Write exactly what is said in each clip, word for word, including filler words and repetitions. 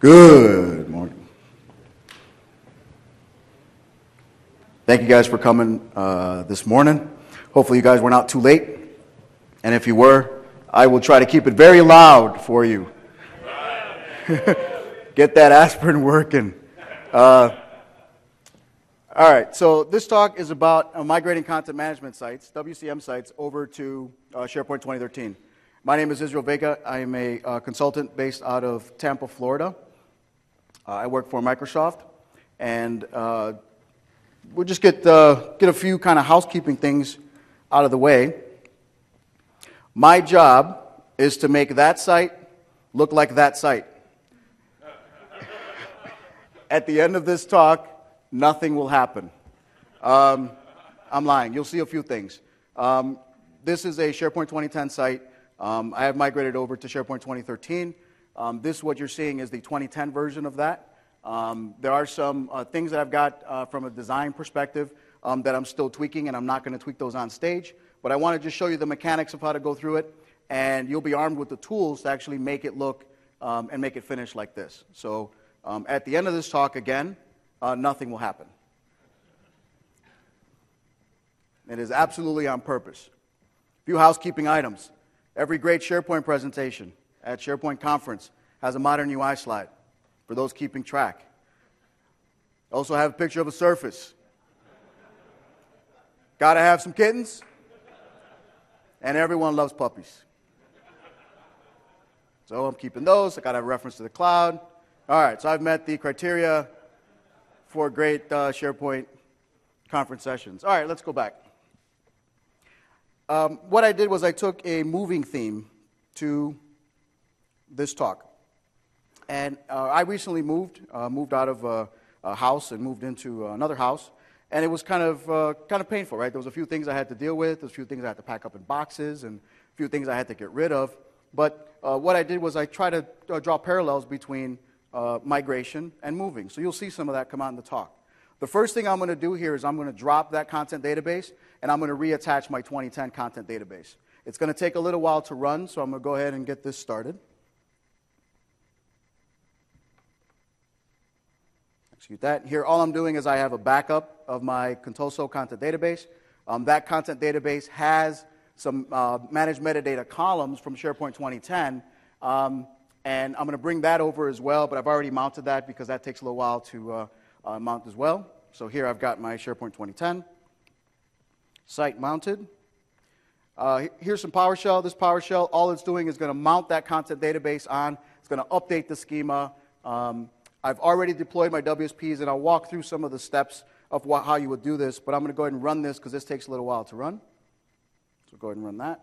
Good morning. Thank you guys for coming uh, this morning. Hopefully you guys were not too late. And if you were, I will try to keep it very loud for you. Get that aspirin working. Uh, all right, so this talk is about uh, migrating content management sites, W C M sites, over to uh, SharePoint twenty thirteen. My name is Israel Vega. I am a uh, consultant based out of Tampa, Florida. Uh, I work for Microsoft, and uh, we'll just get, uh, get a few kind of housekeeping things out of the way. My job is to make that site look like that site. At the end of this talk, nothing will happen. Um, I'm lying. You'll see a few things. Um, this is a SharePoint twenty ten site. Um, I have migrated over to SharePoint twenty thirteen. Um, this, what you're seeing, is the twenty ten version of that. Um, there are some uh, things that I've got uh, from a design perspective um, that I'm still tweaking, and I'm not going to tweak those on stage. But I want to just show you the mechanics of how to go through it, and you'll be armed with the tools to actually make it look um, and make it finish like this. So um, at the end of this talk, again, uh, nothing will happen. It is absolutely on purpose. A few housekeeping items. Every great SharePoint presentation at SharePoint Conference has a modern U I slide for those keeping track. Also have a picture of a Surface. Got to have some kittens. And everyone loves puppies. So I'm keeping those. I got to have a reference to the cloud. All right, so I've met the criteria for great uh, SharePoint conference sessions. All right, let's go back. Um, what I did was I took a moving theme to this talk. And uh, I recently moved, uh, moved out of a, a house and moved into another house. And it was kind of uh, kind of painful, right? There was a few things I had to deal with. There was a few things I had to pack up in boxes and a few things I had to get rid of. But uh, what I did was I tried to uh, draw parallels between uh, migration and moving. So you'll see some of that come out in the talk. The first thing I'm going to do here is I'm going to drop that content database, and I'm going to reattach my twenty ten content database. It's going to take a little while to run, so I'm going to go ahead and get this started. Execute that. Here, all I'm doing is I have a backup of my Contoso content database. Um, that content database has some uh, managed metadata columns from SharePoint twenty ten, um, and I'm going to bring that over as well, but I've already mounted that because that takes a little while to uh, uh, mount as well. So here I've got my SharePoint twenty ten site mounted. Uh, here's some PowerShell. This PowerShell, all it's doing is going to mount that content database on. It's going to update the schema. Um, I've already deployed my W S Ps, and I'll walk through some of the steps of what, how you would do this, but I'm going to go ahead and run this because this takes a little while to run. So go ahead and run that.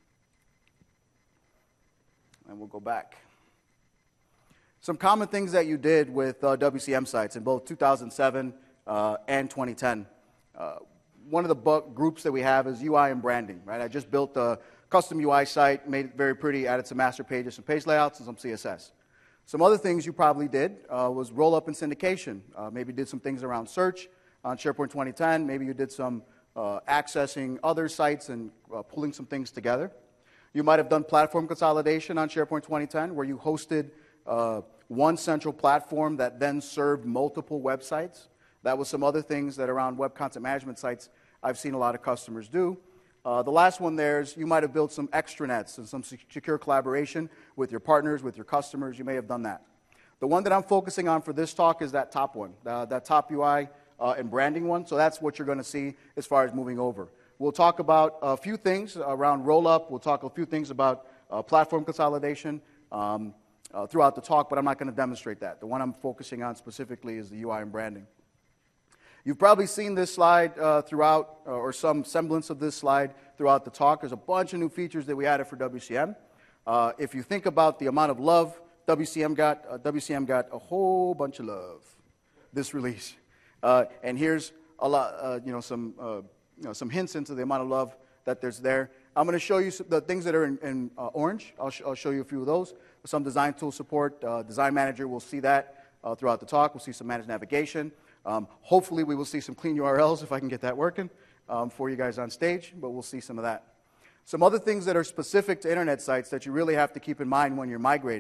And we'll go back. Some common things that you did with uh, W C M sites in both two thousand seven uh, and twenty ten. Uh, one of the bu- groups that we have is U I and branding, right? I just built a custom U I site, made it very pretty, added some master pages, some page layouts, and some C S S. Some other things you probably did uh, was roll-up and syndication. Uh, maybe did some things around search on SharePoint twenty ten. Maybe you did some uh, accessing other sites and uh, pulling some things together. You might have done platform consolidation on SharePoint twenty ten, where you hosted uh, one central platform that then served multiple websites. That was some other things that around web content management sites I've seen a lot of customers do. Uh, the last one there is you might have built some extranets and some secure collaboration with your partners, with your customers. You may have done that. The one that I'm focusing on for this talk is that top one, uh, that top U I uh, and branding one. So that's what you're going to see as far as moving over. We'll talk about a few things around roll-up. We'll talk a few things about uh, platform consolidation um, uh, throughout the talk, but I'm not going to demonstrate that. The one I'm focusing on specifically is the U I and branding. You've probably seen this slide uh, throughout, uh, or some semblance of this slide throughout the talk. There's a bunch of new features that we added for W C M. Uh, if you think about the amount of love W C M got, uh, W C M got a whole bunch of love this release. Uh, and here's a lot, uh, you know, some, uh, you know, some hints into the amount of love that there's there. I'm going to show you the things that are in, in uh, orange. I'll, sh- I'll show you a few of those. Some design tool support, uh, Design Manager. We'll see that uh, throughout the talk. We'll see some managed navigation. Um, hopefully we will see some clean U R Ls if I can get that working um, for you guys on stage, but we'll see some of that. Some other things that are specific to internet sites that you really have to keep in mind when you're migrating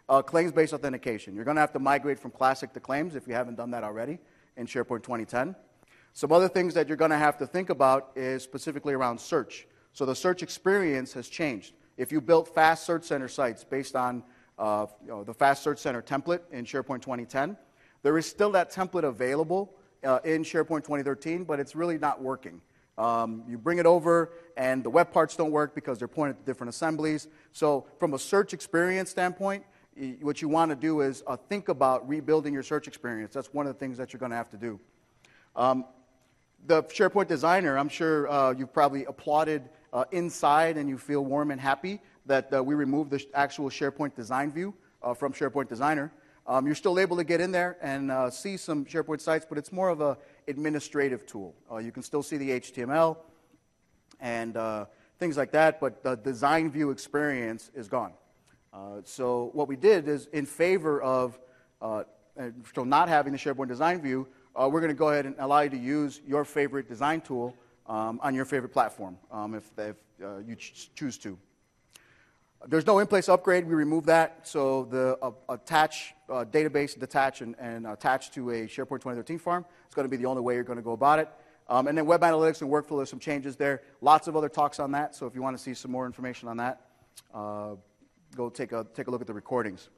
Uh, claims-based authentication. You're going to have to migrate from Classic to Claims if you haven't done that already in SharePoint twenty ten. Some other things that you're going to have to think about is specifically around search. So the search experience has changed. If you built fast search center sites based on uh, you know, the fast search center template in SharePoint twenty ten, there is still that template available uh, in SharePoint twenty thirteen, but it's really not working. Um, you bring it over, and the web parts don't work because they're pointed to different assemblies. So from a search experience standpoint, what you want to do is uh, think about rebuilding your search experience. That's one of the things that you're going to have to do. Um, the SharePoint Designer, I'm sure uh, you've probably applauded uh, inside and you feel warm and happy that uh, we removed the actual SharePoint Design view uh, from SharePoint Designer. Um, you're still able to get in there and uh, see some SharePoint sites, but it's more of an administrative tool. Uh, you can still see the H T M L and uh, things like that, but the design view experience is gone. Uh, so what we did is, in favor of uh, so not having the SharePoint Design View, uh, we're going to go ahead and allow you to use your favorite design tool um, on your favorite platform, um, if, if uh, you ch choose to. There's no in-place upgrade. We removed that. So the uh, attach uh, database, detach, and, and attach to a SharePoint twenty thirteen farm. It's going to be the only way you're going to go about it. Um, and then Web Analytics and Workflow, there's some changes there. Lots of other talks on that. So if you want to see some more information on that, uh, go take a, take a look at the recordings.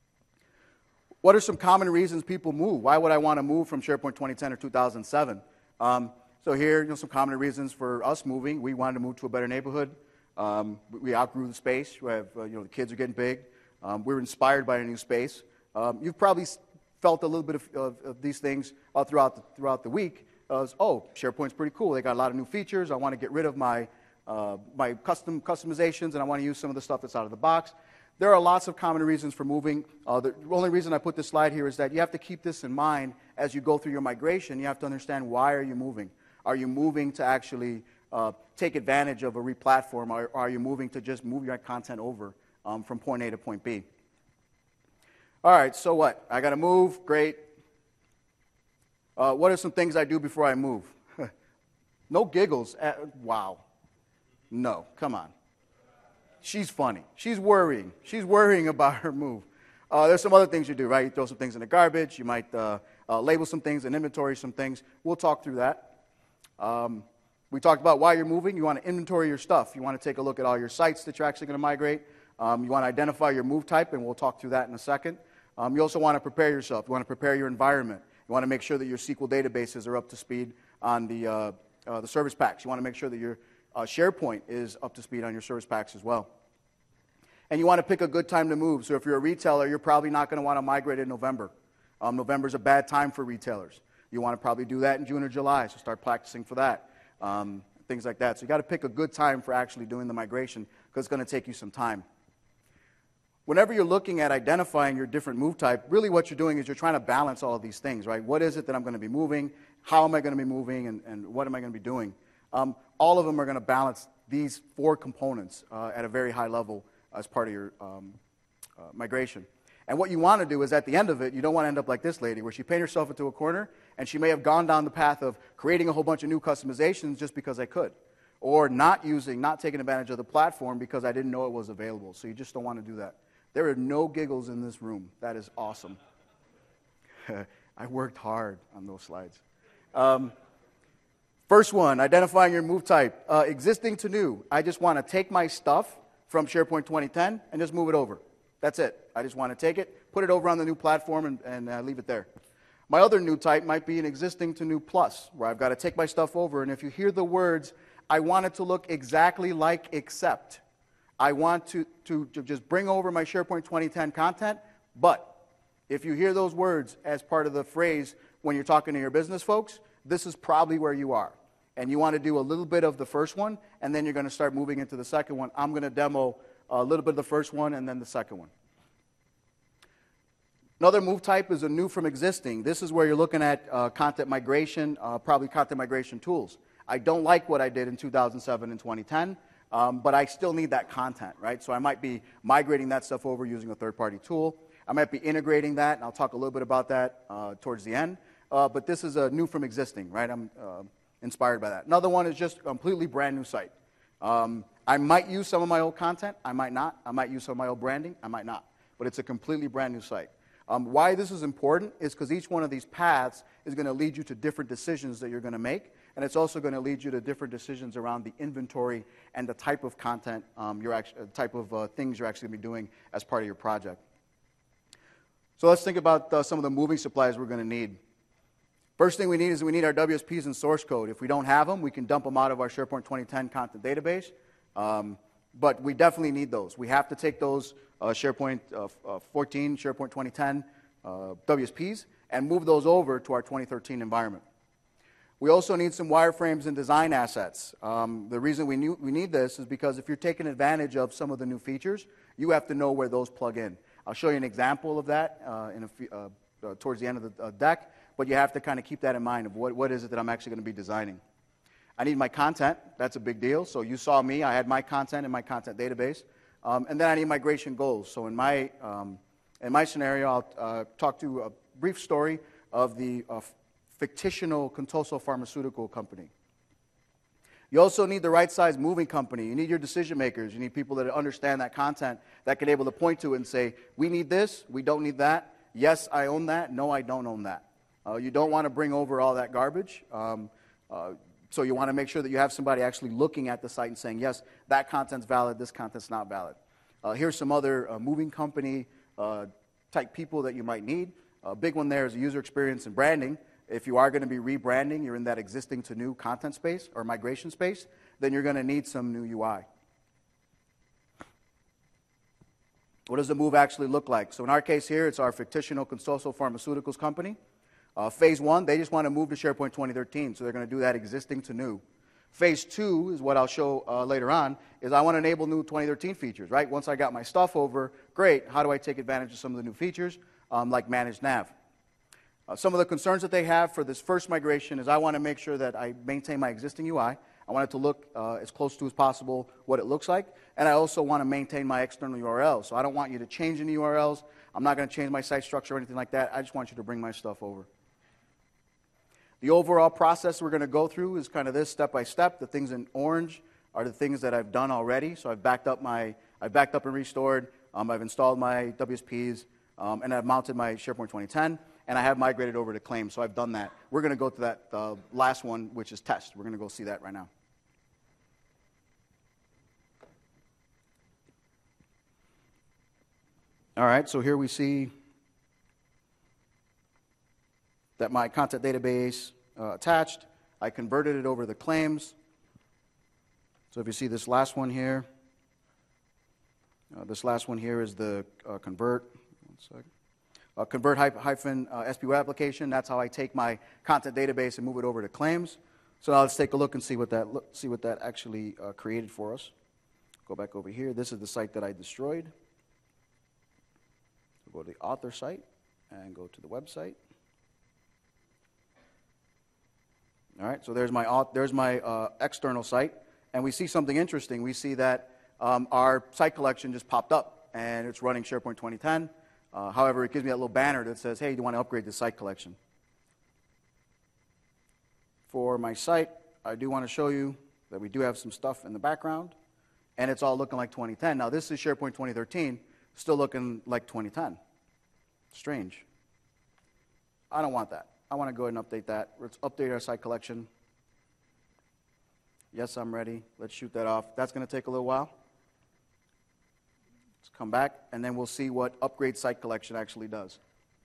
What are some common reasons people move? Why would I want to move from SharePoint twenty ten or two thousand seven? Um, so here, you know, some common reasons for us moving. We wanted to move to a better neighborhood. Um, we outgrew the space. We have, uh, you know, the kids are getting big. Um, we were inspired by a new space. Um, you've probably felt a little bit of, of, of these things uh, throughout, the, throughout the week. Uh, oh, SharePoint's pretty cool. They got a lot of new features. I want to get rid of my Uh, my custom customizations, and I want to use some of the stuff that's out of the box. There are lots of common reasons for moving. Uh, the only reason I put this slide here is that you have to keep this in mind as you go through your migration. You have to understand, why are you moving? Are you moving to actually uh, take advantage of a replatform, or are you moving to just move your content over um, from point A to point B? All right, so what? I got to move. Great. Uh, what are some things I do before I move? No giggles. Uh, wow. No, come on. She's funny. She's worrying. She's worrying about her move. Uh, there's some other things you do, right? You throw some things in the garbage. You might uh, uh, label some things and inventory some things. We'll talk through that. Um, we talked about why you're moving. You want to inventory your stuff. You want to take a look at all your sites that you're actually going to migrate. Um, you want to identify your move type, and we'll talk through that in a second. Um, you also want to prepare yourself. You want to prepare your environment. You want to make sure that your S Q L databases are up to speed on the, uh, uh, the service packs. You want to make sure that your Uh, SharePoint is up to speed on your service packs as well. And you want to pick a good time to move. So if you're a retailer, you're probably not going to want to migrate in November. Um, November is a bad time for retailers. You want to probably do that in June or July, so start practicing for that, um, things like that. So you got to pick a good time for actually doing the migration, because it's going to take you some time. Whenever you're looking at identifying your different move type, really what you're doing is you're trying to balance all of these things, right? What is it that I'm going to be moving? How am I going to be moving? And, and what am I going to be doing? Um, all of them are going to balance these four components uh, at a very high level as part of your um, uh, migration. And what you want to do is, at the end of it, you don't want to end up like this lady, where she painted herself into a corner, and she may have gone down the path of creating a whole bunch of new customizations just because I could, or not using, not taking advantage of the platform because I didn't know it was available. So you just don't want to do that. There are no giggles in this room. That is awesome. I worked hard on those slides. Um, First one, identifying your move type. Uh, existing to new. I just want to take my stuff from SharePoint twenty ten and just move it over. That's it. I just want to take it, put it over on the new platform, and, and uh, leave it there. My other new type might be an existing to new plus, where I've got to take my stuff over, and if you hear the words, I want it to look exactly like except. I want to, to, to just bring over my SharePoint twenty ten content, but if you hear those words as part of the phrase when you're talking to your business folks, this is probably where you are. And you want to do a little bit of the first one, and then you're going to start moving into the second one. I'm going to demo a little bit of the first one and then the second one. Another move type is a new from existing. This is where you're looking at uh, content migration, uh, probably content migration tools. I don't like what I did in two thousand seven and twenty ten, um, but I still need that content, right? So I might be migrating that stuff over using a third-party tool. I might be integrating that, and I'll talk a little bit about that uh, towards the end. Uh, but this is a new from existing, right? I'm uh, inspired by that. Another one is just a completely brand new site. Um, I might use some of my old content. I might not. I might use some of my old branding. I might not. but it's a completely brand new site. Um, why this is important is because each one of these paths is going to lead you to different decisions that you're going to make, and it's also going to lead you to different decisions around the inventory and the type of content, um, you're actually, type of uh, things you're actually going to be doing as part of your project. So let's think about uh, some of the moving supplies we're going to need. First thing we need is we need our W S Ps and source code. If we don't have them, we can dump them out of our SharePoint twenty ten content database, um, but we definitely need those. We have to take those uh, SharePoint uh, uh, fourteen, SharePoint twenty ten uh, W S Ps and move those over to our twenty thirteen environment. We also need some wireframes and design assets. Um, the reason we, need, we need this is because if you're taking advantage of some of the new features, you have to know where those plug in. I'll show you an example of that uh, in a few, uh, uh, towards the end of the uh, deck, but you have to kind of keep that in mind of what, what is it that I'm actually going to be designing. I need my content. That's a big deal. So you saw me. I had my content in my content database. Um, and then I need migration goals. So in my, um, in my scenario, I'll uh, talk to a brief story of the uh, fictional Contoso Pharmaceutical Company. You also need the right size moving company. You need your decision makers. You need people that understand that content, that can be able to point to it and say, we need this, we don't need that. Yes, I own that. No, I don't own that. Uh, you don't want to bring over all that garbage. Um, uh, so you want to make sure that you have somebody actually looking at the site and saying, yes, that content's valid, this content's not valid. Uh, here's some other uh, moving company uh, type people that you might need. A big one there is user experience and branding. If you are going to be rebranding, you're in that existing to new content space or migration space, then you're going to need some new U I. What does the move actually look like? So in our case here, it's our fictional Contoso Pharmaceuticals company. Uh, phase one, they just want to move to SharePoint twenty thirteen, so they're going to do that existing to new. Phase two is what I'll show uh, later on, is I want to enable new twenty thirteen features, right? Once I got my stuff over, great, how do I take advantage of some of the new features, um, like Managed Nav? Uh, some of the concerns that they have for this first migration is I want to make sure that I maintain my existing U I. I want it to look uh, as close to as possible what it looks like, and I also want to maintain my external U R Ls. So I don't want you to change any U R Ls. I'm not going to change my site structure or anything like that. I just want you to bring my stuff over. The overall process we're going to go through is kind of this step by step. The things in orange are the things that I've done already. So I've backed up my, I've backed up and restored. Um, I've installed my W S Ps, um, and I've mounted my SharePoint twenty ten. And I have migrated over to Claim, so I've done that. We're going to go to that uh, last one, which is test. We're going to go see that right now. All right, so here we see that my content database uh, attached. I converted it over to Claims. So if you see this last one here, uh, this last one here is the uh, convert. One second. Uh, convert hyphen uh, S P web application. That's how I take my content database and move it over to Claims. So now let's take a look and see what that look, see what that actually uh, created for us. Go back over here. This is the site that I destroyed. We'll go to the author site and go to the website. All right. So there's my there's my uh, external site, and we see something interesting. We see that um, our site collection just popped up, and it's running SharePoint twenty ten. Uh, however, it gives me that little banner that says, hey, do you want to upgrade the site collection? For my site, I do want to show you that we do have some stuff in the background, and it's all looking like twenty ten. Now, this is SharePoint twenty thirteen, still looking like twenty ten. Strange. I don't want that. I want to go ahead and update that. Let's update our site collection. Yes, I'm ready. Let's shoot that off. That's going to take a little while. Let's come back, and then we'll see what upgrade site collection actually does.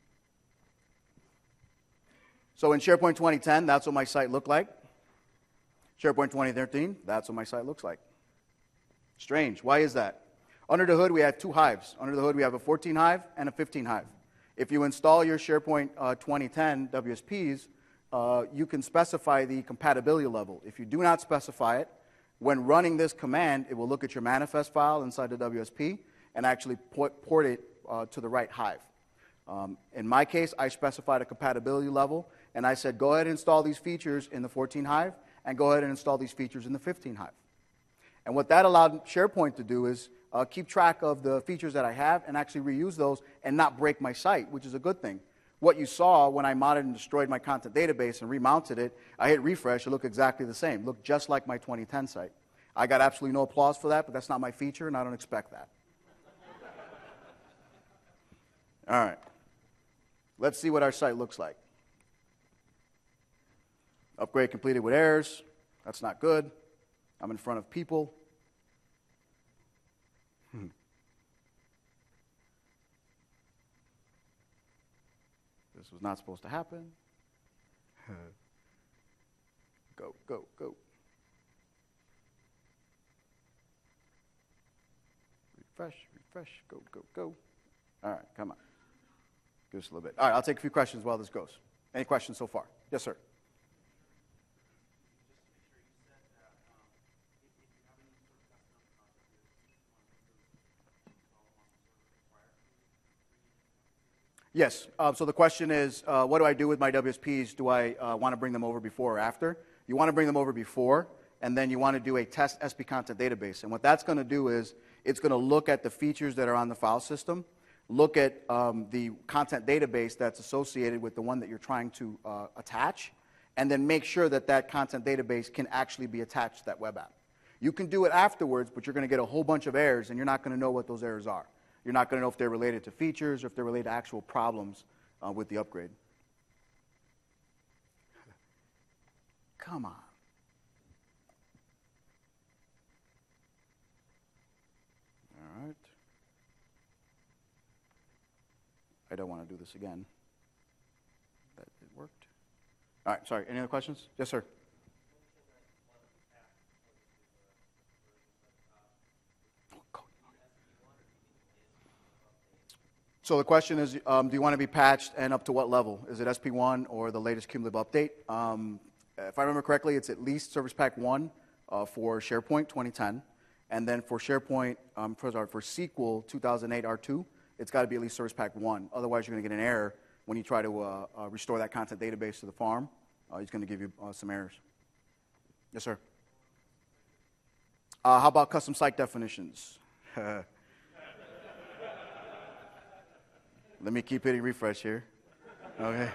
So in SharePoint twenty ten, that's what my site looked like. SharePoint twenty thirteen, that's what my site looks like. Strange. Why is that? Under the hood, we have two hives. Under the hood, we have a fourteen hive and a fifteen hive. If you install your SharePoint uh, twenty ten W S Ps, uh, you can specify the compatibility level. If you do not specify it, when running this command, it will look at your manifest file inside the W S P and actually port, port it uh, to the right hive. Um, in my case, I specified a compatibility level, and I said, go ahead and install these features in the fourteen hive, and go ahead and install these features in the fifteen hive. And what that allowed SharePoint to do is uh, keep track of the features that I have and actually reuse those and not break my site, which is a good thing. What you saw when I modded and destroyed my content database and remounted it, I hit refresh, it looked exactly the same. It looked just like my twenty ten site. I got absolutely no applause for that, but that's not my feature, and I don't expect that. All right. Let's see what our site looks like. Upgrade completed with errors. That's not good. I'm in front of people. Hmm. This was not supposed to happen. Go, go, go. Refresh, refresh, go, go, go. All right, come on. Give us a little bit. All right, I'll take a few questions while this goes. Any questions so far? Yes, sir. Yes. Um, so the question is, uh, what do I do with my W S Ps? Do I uh, want to bring them over before or after? You want to bring them over before, and then you want to do a test S P content database. And what that's going to do is it's going to look at the features that are on the file system, look at um, the content database that's associated with the one that you're trying to uh, attach, and then make sure that that content database can actually be attached to that web app. You can do it afterwards, but you're going to get a whole bunch of errors, and you're not going to know what those errors are. You're not going to know if they're related to features or if they're related to actual problems uh, with the upgrade. Come on. All right. I don't want to do this again. That it worked. All right, sorry. Any other questions? Yes, sir. So the question is, um, do you want to be patched and up to what level? Is it S P one or the latest cumulative update? Um, if I remember correctly, it's at least Service Pack one uh, for SharePoint twenty ten. And then for SharePoint, um, for, sorry, for S Q L two thousand eight R two, it's got to be at least Service Pack one. Otherwise, you're going to get an error when you try to uh, uh, restore that content database to the farm. Uh, it's going to give you uh, some errors. Yes, sir. Uh, how about custom site definitions? Let me keep hitting refresh here. Okay.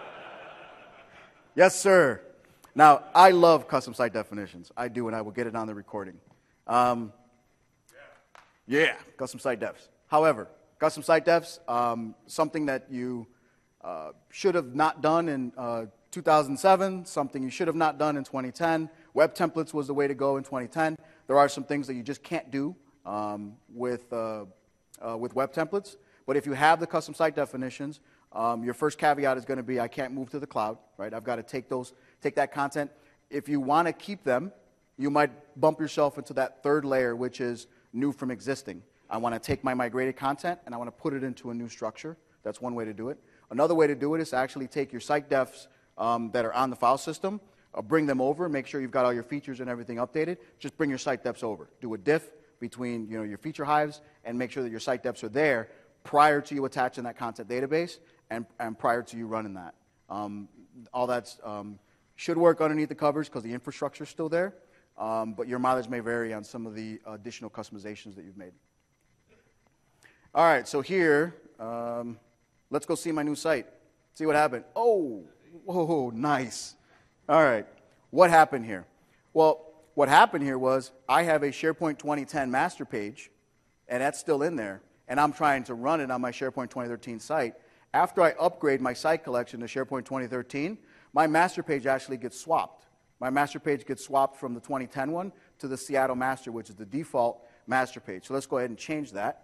Yes, sir. Now, I love custom site definitions. I do, and I will get it on the recording. Um, yeah, custom site defs. However, custom site defs, um, something that you uh, should have not done in uh, two thousand seven, something you should have not done in twenty ten. Web templates was the way to go in twenty ten. There are some things that you just can't do um, with, uh, uh, with web templates. But if you have the custom site definitions, um, your first caveat is going to be I can't move to the cloud, right? I've got to take those, take that content. If you want to keep them, you might bump yourself into that third layer, which is new from existing. I want to take my migrated content and I want to put it into a new structure. That's one way to do it. Another way to do it is to actually take your site defs um, that are on the file system, uh, bring them over, make sure you've got all your features and everything updated. Just bring your site defs over. Do a diff between you know your feature hives and make sure that your site defs are there prior to you attaching that content database and, and prior to you running that. Um, all that um, should work underneath the covers because the infrastructure is still there, um, but your mileage may vary on some of the additional customizations that you've made. All right, so here, um, let's go see my new site. See what happened. Oh, whoa, nice. All right, what happened here? Well, what happened here was I have a SharePoint twenty ten master page, and that's still in there. And I'm trying to run it on my SharePoint twenty thirteen site. After I upgrade my site collection to SharePoint twenty thirteen, my master page actually gets swapped. My master page gets swapped from the twenty ten one to the Seattle master, which is the default master page. So let's go ahead and change that.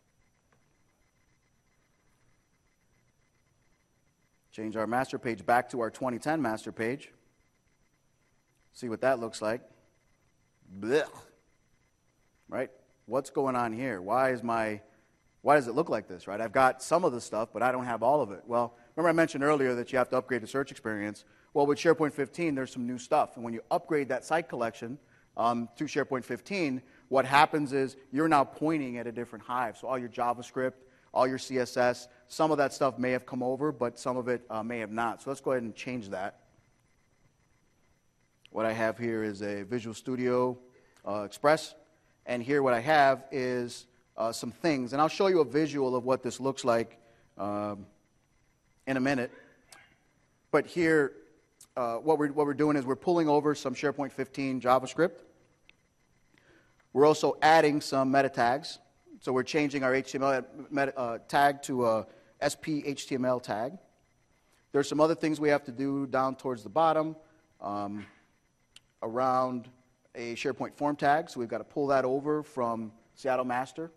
Change our master page back to our twenty ten master page. See what that looks like. Blech. Right? What's going on here? Why is my... Why does it look like this, right? I've got some of the stuff, but I don't have all of it. Well, remember I mentioned earlier that you have to upgrade the search experience. Well, with SharePoint fifteen, there's some new stuff. And when you upgrade that site collection um, to SharePoint fifteen, what happens is you're now pointing at a different hive. So all your JavaScript, all your C S S, some of that stuff may have come over, but some of it uh, may have not. So let's go ahead and change that. What I have here is a Visual Studio uh, Express. And here what I have is... Uh, some things, and I'll show you a visual of what this looks like um, in a minute. But here, uh, what, we're, what we're doing is we're pulling over some SharePoint fifteen JavaScript. We're also adding some meta tags. So we're changing our H T M L meta, uh, tag to a S P H T M L tag. There's some other things we have to do down towards the bottom um, around a SharePoint form tag. So we've got to pull that over from Seattle Master.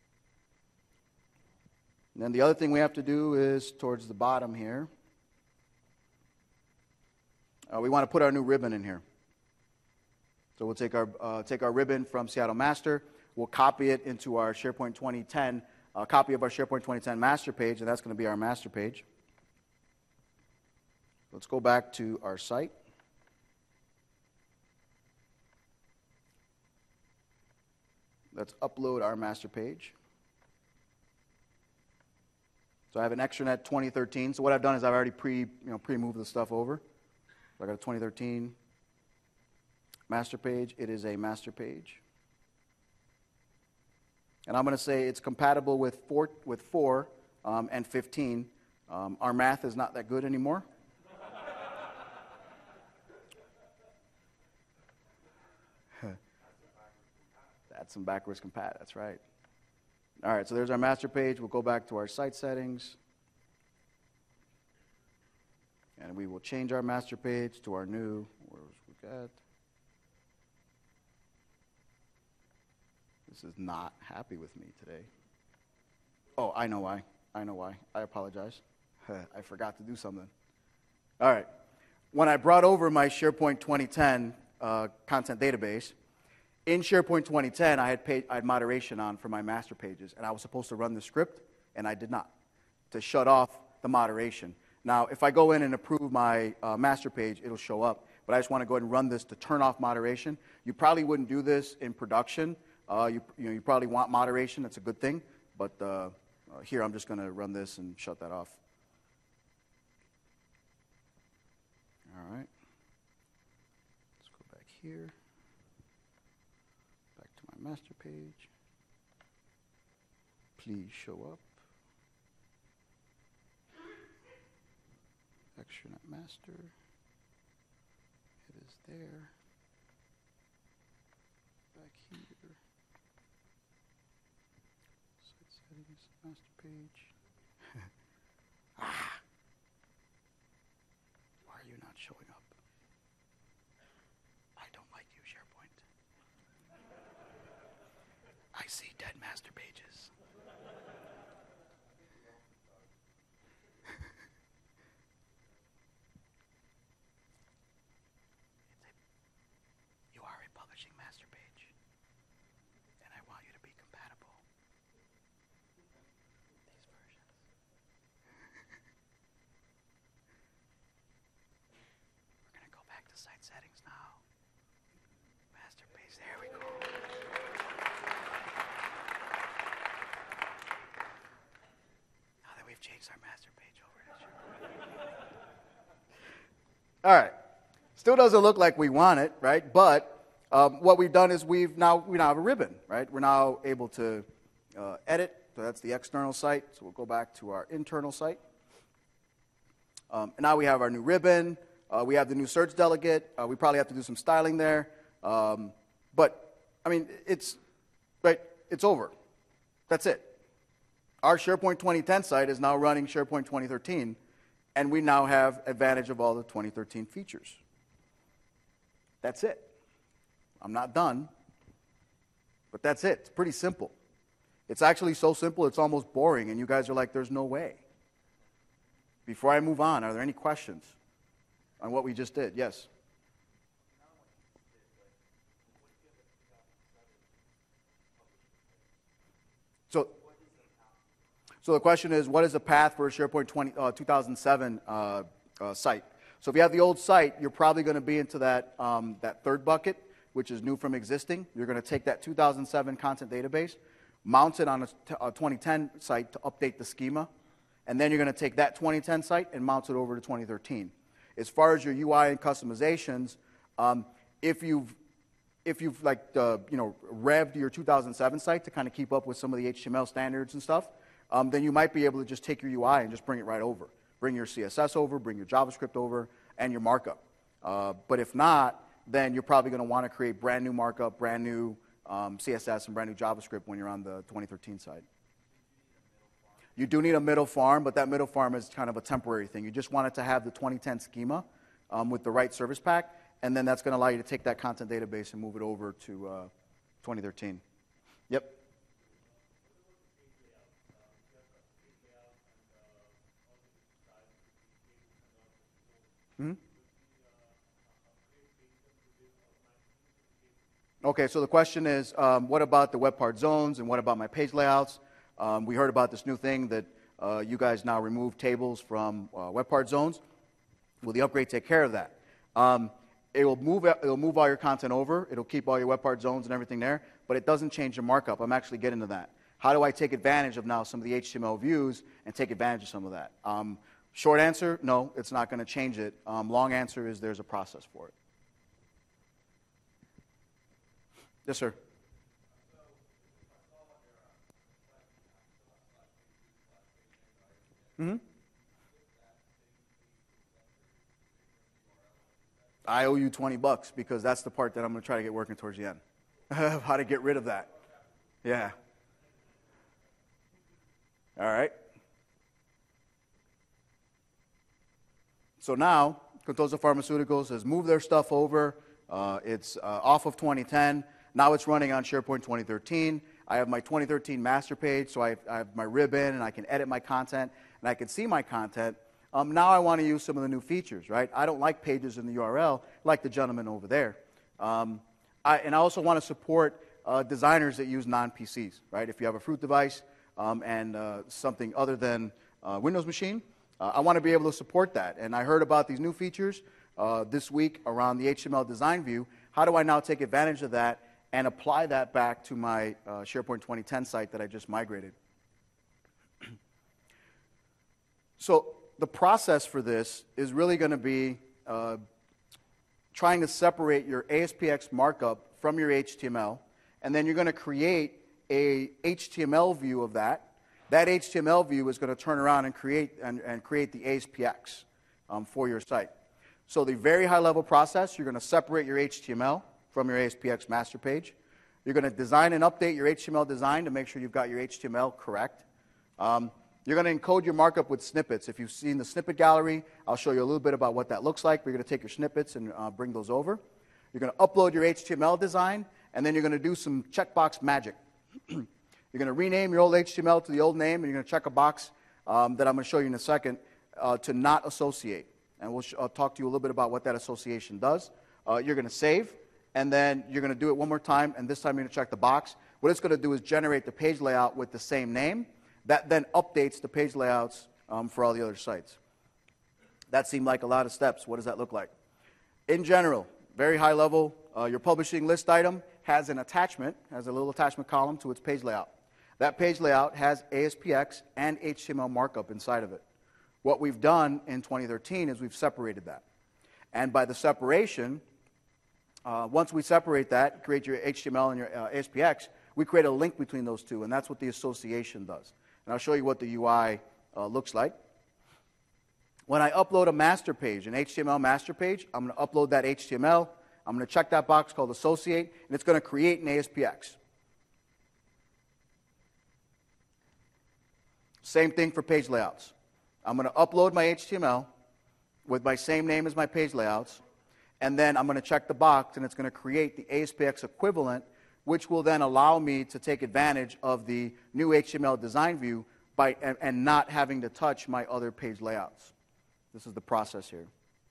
And then the other thing we have to do is towards the bottom here. Uh, we want to put our new ribbon in here. So we'll take our, uh, take our ribbon from Seattle Master. We'll copy it into our SharePoint twenty ten, a copy of our SharePoint twenty ten master page, and that's going to be our master page. Let's go back to our site. Let's upload our master page. So I have an extranet twenty thirteen. So what I've done is I've already pre, you know, pre-moved the stuff over. So I got a twenty thirteen master page. It is a master page. And I'm going to say it's compatible with four, with four um, and fifteen. Um, our math is not that good anymore. That's some backwards compat, that's right. All right, so there's our master page. We'll go back to our site settings. And we will change our master page to our new, where's we got? This is not happy with me today. Oh, I know why. I know why. I apologize. I forgot to do something. All right. When I brought over my SharePoint twenty ten uh, content database, in SharePoint twenty ten, I had, paid, I had moderation on for my master pages, and I was supposed to run the script, and I did not, to shut off the moderation. Now, if I go in and approve my uh, master page, it'll show up, but I just want to go ahead and run this to turn off moderation. You probably wouldn't do this in production. Uh, you, you, know, you probably want moderation. That's a good thing, but uh, uh, here I'm just going to run this and shut that off. All right. Let's go back here. My master page. Please show up. Extranet master. It is there. Back here. Site settings, master page. Ah! Why are you not showing up? I don't like you, SharePoint. I see dead master pages. You are a publishing master page, and I want you to be compatible. These versions. We're going to go back to site settings now. Master page, there we go. We've changed our master page over. All right. Still doesn't look like we want it, right? But um, what we've done is we've now we now have a ribbon, right? We're now able to uh, edit. So that's the external site. So we'll go back to our internal site. Um, and now we have our new ribbon. Uh, we have the new search delegate. Uh, we probably have to do some styling there. Um, but I mean, it's right. It's over. That's it. Our SharePoint twenty ten site is now running SharePoint twenty thirteen, and we now have advantage of all the twenty thirteen features. That's it. I'm not done, but that's it. It's pretty simple. It's actually so simple, it's almost boring, and you guys are like, there's no way. Before I move on, are there any questions on what we just did? Yes? So, So the question is, what is the path for a SharePoint twenty, uh, two thousand seven uh, uh, site? So if you have the old site, you're probably going to be into that, um, that third bucket, which is new from existing. You're going to take that two thousand seven content database, mount it on a, a twenty ten site to update the schema, and then you're going to take that twenty ten site and mount it over to twenty thirteen. As far as your U I and customizations, um, if you've if you've like uh, you know revved your two thousand seven site to kind of keep up with some of the H T M L standards and stuff, Um, then you might be able to just take your U I and just bring it right over. Bring your C S S over, bring your JavaScript over, and your markup. Uh, but if not, then you're probably going to want to create brand new markup, brand new um, C S S, and brand new JavaScript when you're on the twenty thirteen side. You do need a middle farm, but that middle farm is kind of a temporary thing. You just want it to have the twenty ten schema um, with the right service pack, and then that's going to allow you to take that content database and move it over to uh, twenty thirteen. Yep. Mm-hmm. Okay, so the question is, um, what about the web part zones and what about my page layouts? Um, we heard about this new thing that uh, you guys now remove tables from uh, web part zones. Will the upgrade take care of that? Um, it will move it will move all your content over. It'll keep all your web part zones and everything there, but it doesn't change your markup. I'm actually getting to that. How do I take advantage of now some of the H T M L views and take advantage of some of that? Um, short answer, no, it's not going to change it. Um, long answer is there's a process for it. Yes, sir. Mm-hmm. I owe you twenty bucks because that's the part that I'm going to try to get working towards the end. How to get rid of that. Yeah. All right. So now, Contosa Pharmaceuticals has moved their stuff over. Uh, it's uh, off of twenty ten. Now it's running on SharePoint twenty thirteen. I have my twenty thirteen master page, so I have, I have my ribbon, and I can edit my content, and I can see my content. Um, now I want to use some of the new features, right? I don't like pages in the U R L like the gentleman over there. Um, I, and I also want to support uh, designers that use non-P Cs, right? If you have a Fruit device um, and uh, something other than uh, Windows machine, uh, I want to be able to support that. And I heard about these new features uh, this week around the H T M L design view. How do I now take advantage of that and apply that back to my uh, SharePoint twenty ten site that I just migrated? So the process for this is really going to be uh, trying to separate your A S P X markup from your H T M L, and then you're going to create a H T M L view of that. That H T M L view is going to turn around and create and, and create the A S P X um, for your site. So the very high-level process, you're going to separate your H T M L from your A S P X master page. You're going to design and update your H T M L design to make sure you've got your H T M L correct. Um, You're going to encode your markup with snippets. If you've seen the snippet gallery, I'll show you a little bit about what that looks like. We're going to take your snippets and uh, bring those over. You're going to upload your H T M L design, and then you're going to do some checkbox magic. You're going to rename your old H T M L to the old name, and you're going to check a box um, that I'm going to show you in a second uh, to not associate. And we'll sh I'll talk to you a little bit about what that association does. Uh, you're going to save, and then you're going to do it one more time, and this time you're going to check the box. What it's going to do is generate the page layout with the same name. That then updates the page layouts um, for all the other sites. That seemed like a lot of steps. What does that look like? In general, very high level, uh, your publishing list item has an attachment, has a little attachment column to its page layout. That page layout has A S P X and H T M L markup inside of it. What we've done in twenty thirteen is we've separated that. And by the separation, uh, once we separate that, create your H T M L and your uh, A S P X, we create a link between those two, and that's what the association does. And I'll show you what the U I uh, looks like. When I upload a master page, an H T M L master page, I'm going to upload that H T M L. I'm going to check that box called Associate, and it's going to create an A S P X. Same thing for page layouts. I'm going to upload my H T M L with my same name as my page layouts, and then I'm going to check the box, and it's going to create the A S P X equivalent, which will then allow me to take advantage of the new H T M L design view by, and, and not having to touch my other page layouts. This is the process here.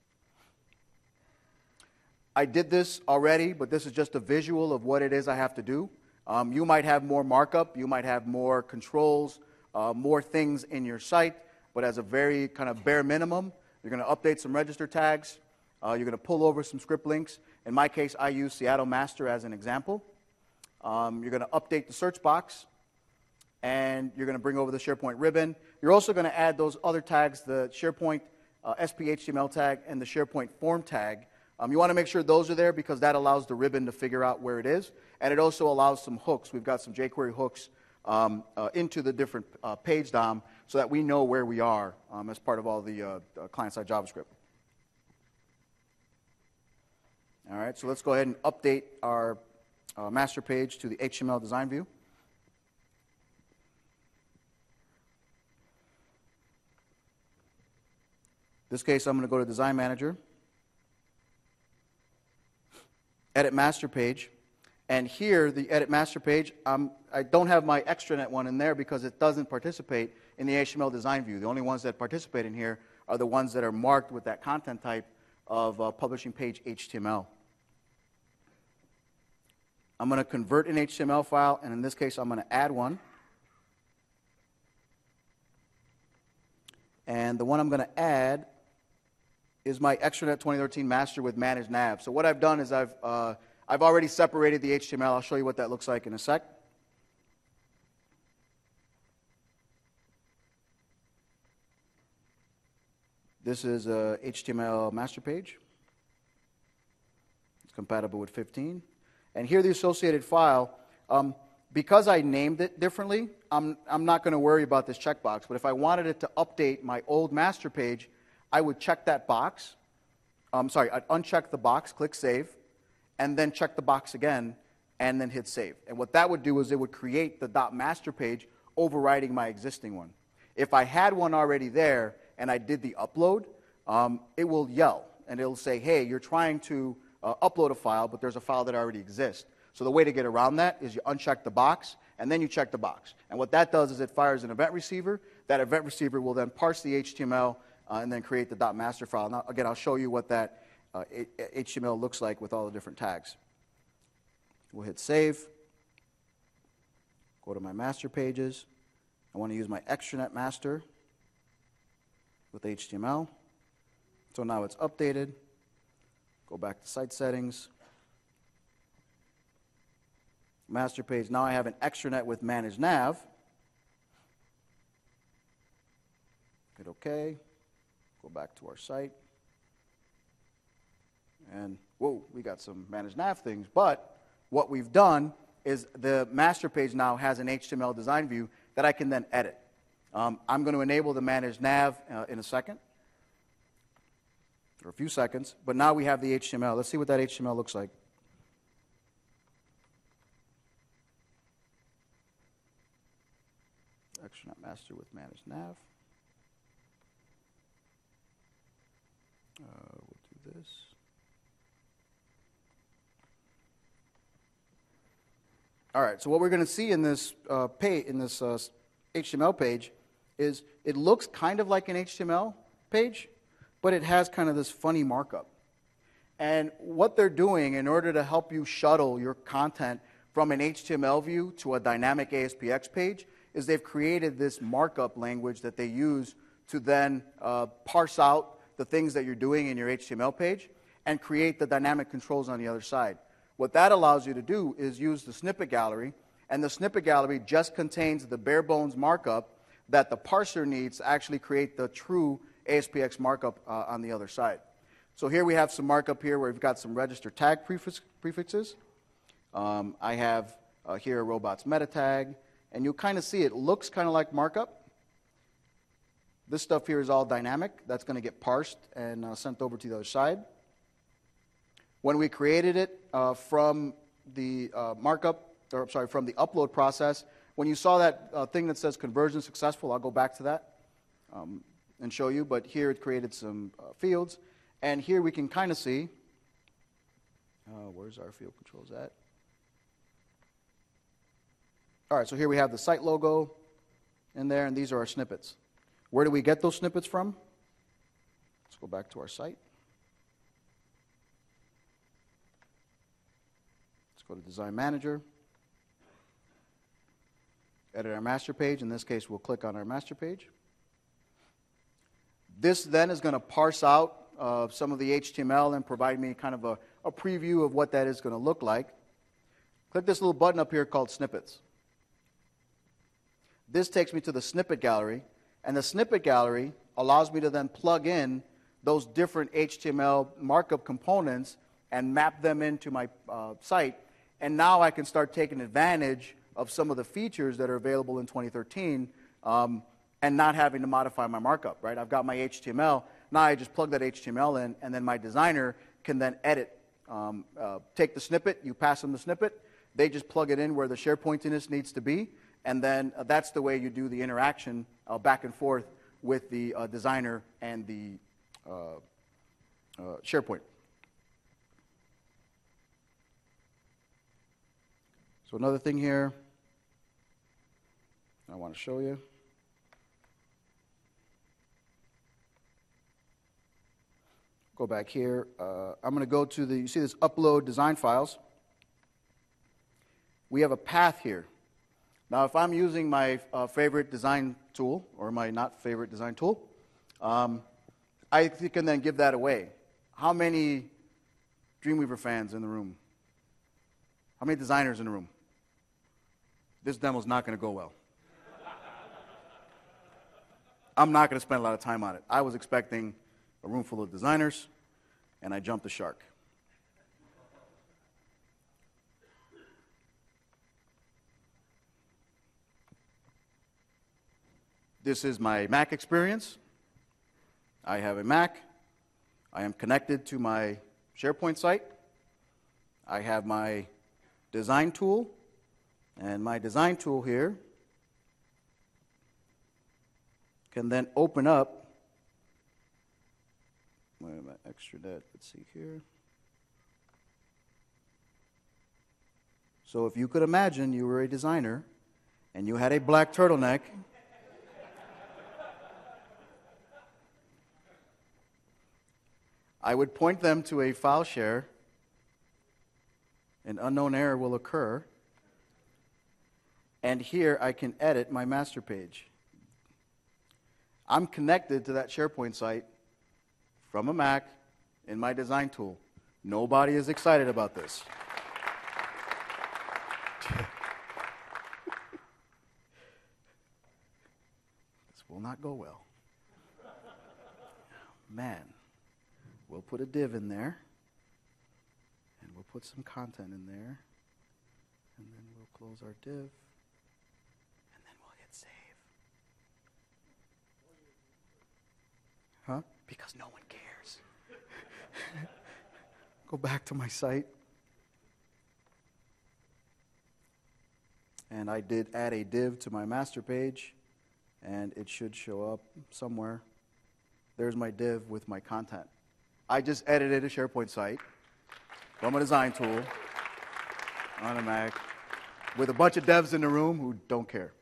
I did this already, but this is just a visual of what it is I have to do. Um, you might have more markup, you might have more controls, uh, more things in your site, but as a very kind of bare minimum, you're going to update some register tags, uh, you're going to pull over some script links. In my case, I use Seattle Master as an example. Um, you're going to update the search box, and you're going to bring over the SharePoint ribbon. You're also going to add those other tags, the SharePoint uh, S P H T M L tag and the SharePoint form tag. Um, you want to make sure those are there because that allows the ribbon to figure out where it is, and it also allows some hooks. We've got some jQuery hooks um, uh, into the different uh, page D O M so that we know where we are um, as part of all the uh, uh, client-side JavaScript. All right, so let's go ahead and update our uh, master page to the H T M L design view. this case, I'm going to go to Design Manager, Edit Master Page, and here, the Edit Master Page, um, I don't have my extranet one in there because it doesn't participate in the H T M L design view. The only ones that participate in here are the ones that are marked with that content type of uh, publishing page H T M L. I'm going to convert an H T M L file, and in this case, I'm going to add one. And the one I'm going to add is my extranet twenty thirteen master with managed nav. So what I've done is I've, uh, I've already separated the H T M L. I'll show you what that looks like in a sec. This is a H T M L master page. It's compatible with fifteen. And here the associated file, um, because I named it differently, I'm, I'm not going to worry about this checkbox. But if I wanted it to update my old master page, I would check that box. Um, sorry, I'd uncheck the box, click Save, and then check the box again, and then hit Save. And what that would do is it would create the .master page overriding my existing one. If I had one already there and I did the upload, um, it will yell, and it'll say, hey, you're trying to uh, upload a file, but there's a file that already exists. So the way to get around that is you uncheck the box, and then you check the box. And what that does is it fires an event receiver. That event receiver will then parse the H T M L uh, and then create the .master file. Now, again, I'll show you what that uh, H T M L looks like with all the different tags. We'll hit Save. Go to my master pages. I want to use my extranet master with H T M L. So now it's updated. Go back to site settings. Master page. Now I have an extranet with managed nav. Hit OK. Go back to our site. And whoa, we got some managed nav things. But what we've done is the master page now has an H T M L design view that I can then edit. Um, I'm going to enable the managed nav uh, in a second, for a few seconds. But now we have the H T M L. Let's see what that H T M L looks like. Extranet master with managed nav. Uh, we'll do this. All right. So what we're going to see in this uh, page, in this uh, H T M L page, is it looks kind of like an H T M L page, but it has kind of this funny markup. And what they're doing in order to help you shuttle your content from an H T M L view to a dynamic A S P X page is they've created this markup language that they use to then uh, parse out the things that you're doing in your H T M L page and create the dynamic controls on the other side. What that allows you to do is use the snippet gallery, and the snippet gallery just contains the bare bones markup that the parser needs to actually create the true A S P X markup uh, on the other side. So here we have some markup here where we've got some register tag prefix, prefixes. Um, I have uh, here a robots meta tag, and you'll kind of see it looks kind of like markup. This stuff here is all dynamic. That's going to get parsed and uh, sent over to the other side. When we created it uh, from the uh, markup, or sorry, from the upload process, when you saw that uh, thing that says conversion successful, I'll go back to that um, and show you. But here it created some uh, fields. And here we can kind of see, uh, where's our field controls at? All right, so here we have the site logo in there, and these are our snippets. Where do we get those snippets from? Let's go back to our site. Let's go to Design Manager. Edit our master page. In this case, we'll click on our master page. This then is going to parse out uh, some of the H T M L and provide me kind of a, a preview of what that is going to look like. Click this little button up here called Snippets. This takes me to the snippet gallery, and the snippet gallery allows me to then plug in those different H T M L markup components and map them into my uh, site. And now I can start taking advantage of some of the features that are available in twenty thirteen um, and not having to modify my markup, right? I've got my H T M L. Now I just plug that H T M L in, and then my designer can then edit. Um, uh, take the snippet, you pass them the snippet, they just plug it in where the SharePointiness needs to be, and then uh, that's the way you do the interaction uh, back and forth with the uh, designer and the uh, uh, SharePoint. So another thing here I want to show you. Go back here. Uh, I'm going to go to the, you see this upload design files. We have a path here. Now, if I'm using my uh, favorite design tool, or my not favorite design tool, um, I can then give that away. How many Dreamweaver fans in the room? How many designers in the room? This demo's not going to go well. I'm not going to spend a lot of time on it. I was expecting a room full of designers, and I jumped the shark. This is my Mac experience. I have a Mac. I am connected to my SharePoint site. I have my design tool, and my design tool here can then open up. Where am I? Extra that. Let's see here. So if you could imagine you were a designer and you had a black turtleneck, I would point them to a file share. An unknown error will occur. And here I can edit my master page. I'm connected to that SharePoint site from a Mac in my design tool. Nobody is excited about this. This will not go well. Man, we'll put a div in there, and we'll put some content in there, and then we'll close our div, and then we'll hit save. Huh? Because no one cares. Go back to my site. And I did add a div to my master page, and it should show up somewhere. There's my div with my content. I just edited a SharePoint site from a design tool on a Mac with a bunch of devs in the room who don't care.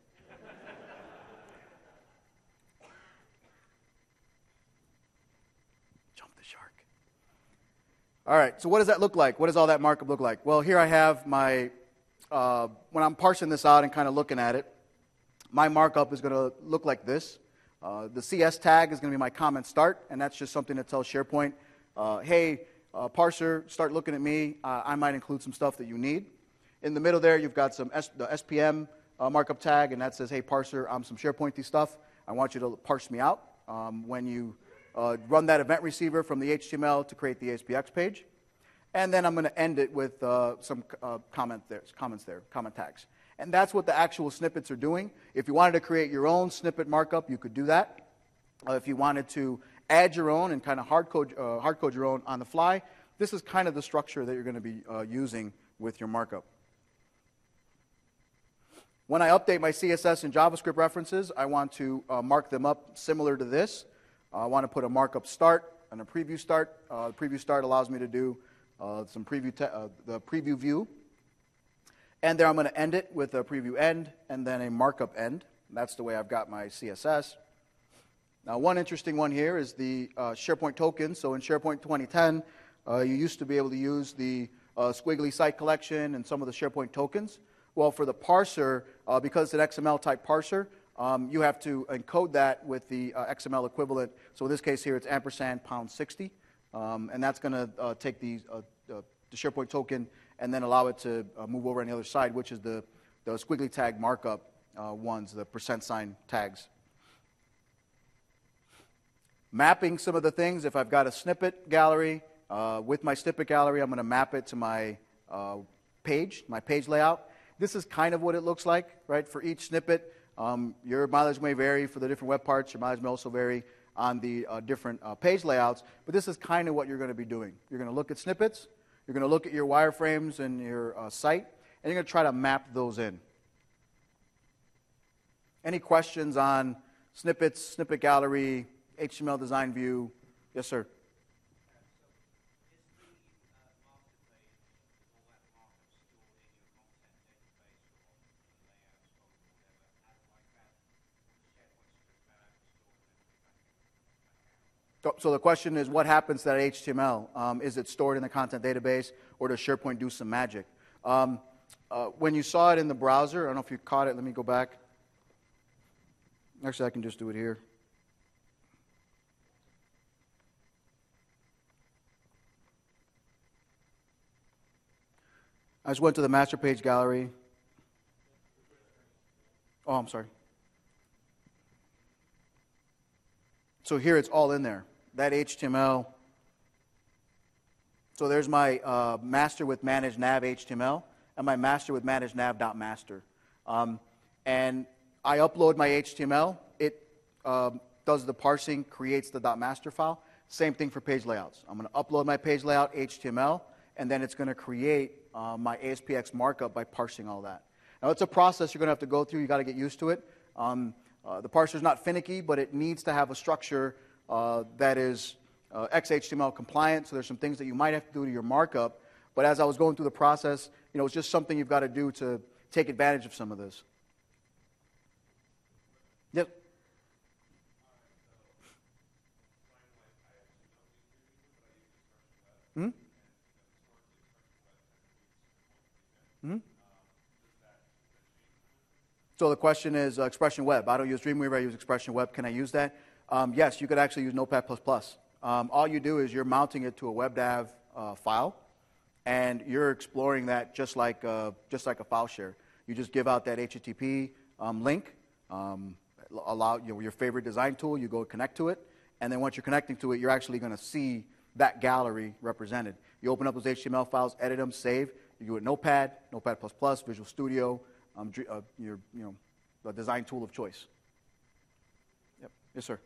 All right, so what does that look like? What does all that markup look like? Well, here I have my, uh, when I'm parsing this out and kind of looking at it, my markup is going to look like this. Uh, the C S tag is going to be my comment start, and that's just something that tells SharePoint, uh, hey, uh, parser, start looking at me. Uh, I might include some stuff that you need. In the middle there, you've got some S the S P M uh, markup tag, and that says, hey, parser, I'm some SharePointy stuff. I want you to parse me out um, when you Uh, run that event receiver from the H T M L to create the A S P X page. And then I'm going to end it with uh, some uh, comment there, comments there, comment tags. And that's what the actual snippets are doing. If you wanted to create your own snippet markup, you could do that. Uh, if you wanted to add your own and kind of hard code, uh, hard code your own on the fly, this is kind of the structure that you're going to be uh, using with your markup. When I update my C S S and JavaScript references, I want to uh, mark them up similar to this. Uh, I want to put a markup start and a preview start. Uh, the preview start allows me to do uh, some preview, te uh, the preview view. And there I'm going to end it with a preview end and then a markup end. That's the way I've got my C S S. Now, one interesting one here is the uh, SharePoint token. So in SharePoint twenty ten, uh, you used to be able to use the uh, squiggly site collection and some of the SharePoint tokens. Well, for the parser, uh, because it's an X M L type parser, Um, you have to encode that with the uh, X M L equivalent. So in this case here, it's ampersand pound sixty. Um, and that's going to uh, take the, uh, uh, the SharePoint token and then allow it to uh, move over on the other side, which is the, the squiggly tag markup uh, ones, the percent sign tags. Mapping some of the things. If I've got a snippet gallery, uh, with my snippet gallery, I'm going to map it to my uh, page, my page layout. This is kind of what it looks like, right, for each snippet. Um, your mileage may vary for the different web parts. Your mileage may also vary on the uh, different uh, page layouts. But this is kind of what you're going to be doing. You're going to look at snippets. You're going to look at your wireframes and your uh, site. And you're going to try to map those in. Any questions on snippets, snippet gallery, H T M L design view, Yes, sir. So, so the question is, what happens to that H T M L? Um, is it stored in the content database, or does SharePoint do some magic? Um, uh, when you saw it in the browser, I don't know if you caught it. Let me go back. Actually, I can just do it here. I just went to the master page gallery. Oh, I'm sorry. So here it's all in there. That H T M L. So there's my uh, master with manage nav H T M L and my master with manage nav.master. Um, and I upload my H T M L. It um, does the parsing, creates the .master file. Same thing for page layouts. I'm going to upload my page layout H T M L, and then it's going to create uh, my A S P X markup by parsing all that. Now, it's a process you're going to have to go through. You've got to get used to it. Um, uh, the parser is not finicky, but it needs to have a structure uh, that is uh, X H T M L compliant. So there's some things that you might have to do to your markup. But as I was going through the process, you know, it's just something you've got to do to take advantage of some of this. Yep. Hmm? Hmm? So the question is uh, Expression Web. I don't use Dreamweaver, I use Expression Web. Can I use that? Um, yes, you could actually use Notepad plus plus. Um, all you do is you're mounting it to a WebDAV uh, file, and you're exploring that just like, uh, just like a file share. You just give out that H T T P um, link, um, allow you know, your favorite design tool, you go connect to it, and then once you're connecting to it, you're actually going to see that gallery represented. You open up those H T M L files, edit them, save. You do it Notepad, Notepad plus plus, Visual Studio, um, uh, your you know, the design tool of choice. Yep. Yes, sir.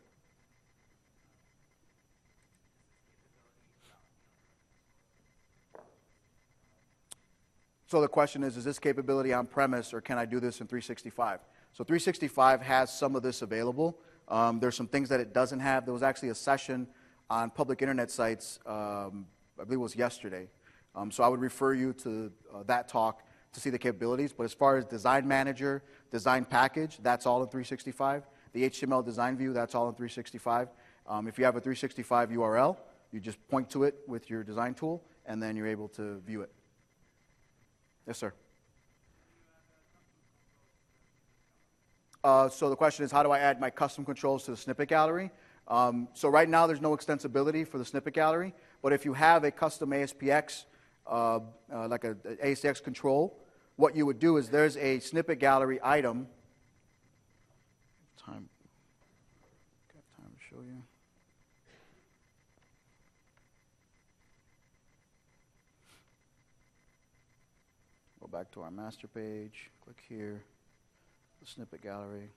So the question is, is this capability on-premise, or can I do this in three sixty-five? So three sixty-five has some of this available. Um, there's some things that it doesn't have. There was actually a session on public internet sites, um, I believe it was yesterday. Um, so I would refer you to uh, that talk to see the capabilities. But as far as Design Manager, Design Package, that's all in three sixty-five. The H T M L Design View, that's all in three sixty-five. Um, if you have a three sixty-five U R L, you just point to it with your design tool, and then you're able to view it. Yes, sir. Uh, so the question is, how do I add my custom controls to the snippet gallery? Um, so right now, there's no extensibility for the snippet gallery. But if you have a custom A S P X, uh, uh, like a, a A S P X control, what you would do is there's a snippet gallery item. Time. Got time to show you. Go back to our master page. Click here. The snippet gallery.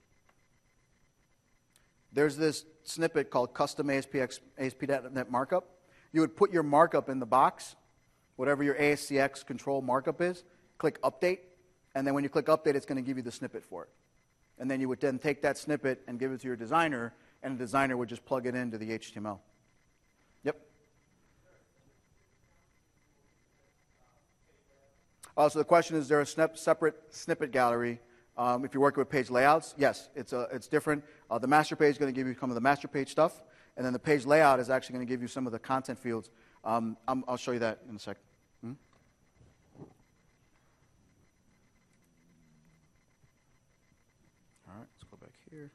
There's this snippet called Custom A S P X A S P dot net Markup. You would put your markup in the box, whatever your A S C X control markup is. Click Update, and then when you click Update, it's going to give you the snippet for it. And then you would then take that snippet and give it to your designer, and the designer would just plug it into the H T M L. Yep. Uh, so the question is, is there a snip, separate snippet gallery? Um, if you're working with page layouts, yes, it's, a, it's different. Uh, the master page is going to give you some of the master page stuff, and then the page layout is actually going to give you some of the content fields. Um, I'm, I'll show you that in a sec. Hmm? All right, let's go back here.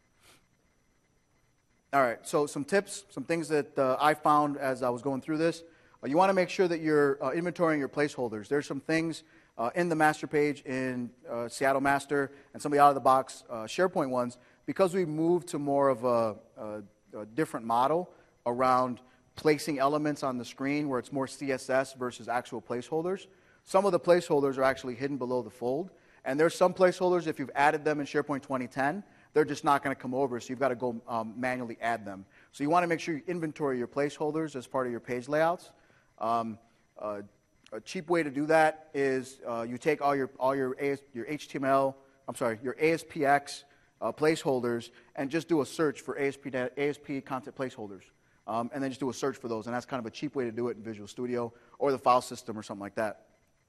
All right, so some tips, some things that uh, I found as I was going through this. Uh, you want to make sure that you're uh, inventorying your placeholders. There's some things uh, in the master page in uh, Seattle Master and some of the out-of-the-box uh, SharePoint ones, because we moved to more of a, a, a different model around placing elements on the screen where it's more C S S versus actual placeholders. Some of the placeholders are actually hidden below the fold, and there's some placeholders, if you've added them in SharePoint twenty ten, they're just not going to come over, so you've got to go um, manually add them. So you want to make sure you inventory your placeholders as part of your page layouts. Um, uh, a cheap way to do that is uh, you take all your all your, A S, your H T M L, I'm sorry, your A S P X uh, placeholders, and just do a search for A S P, A S P content placeholders. um, and then just do a search for those. And that's kind of a cheap way to do it in Visual Studio or the file system or something like that.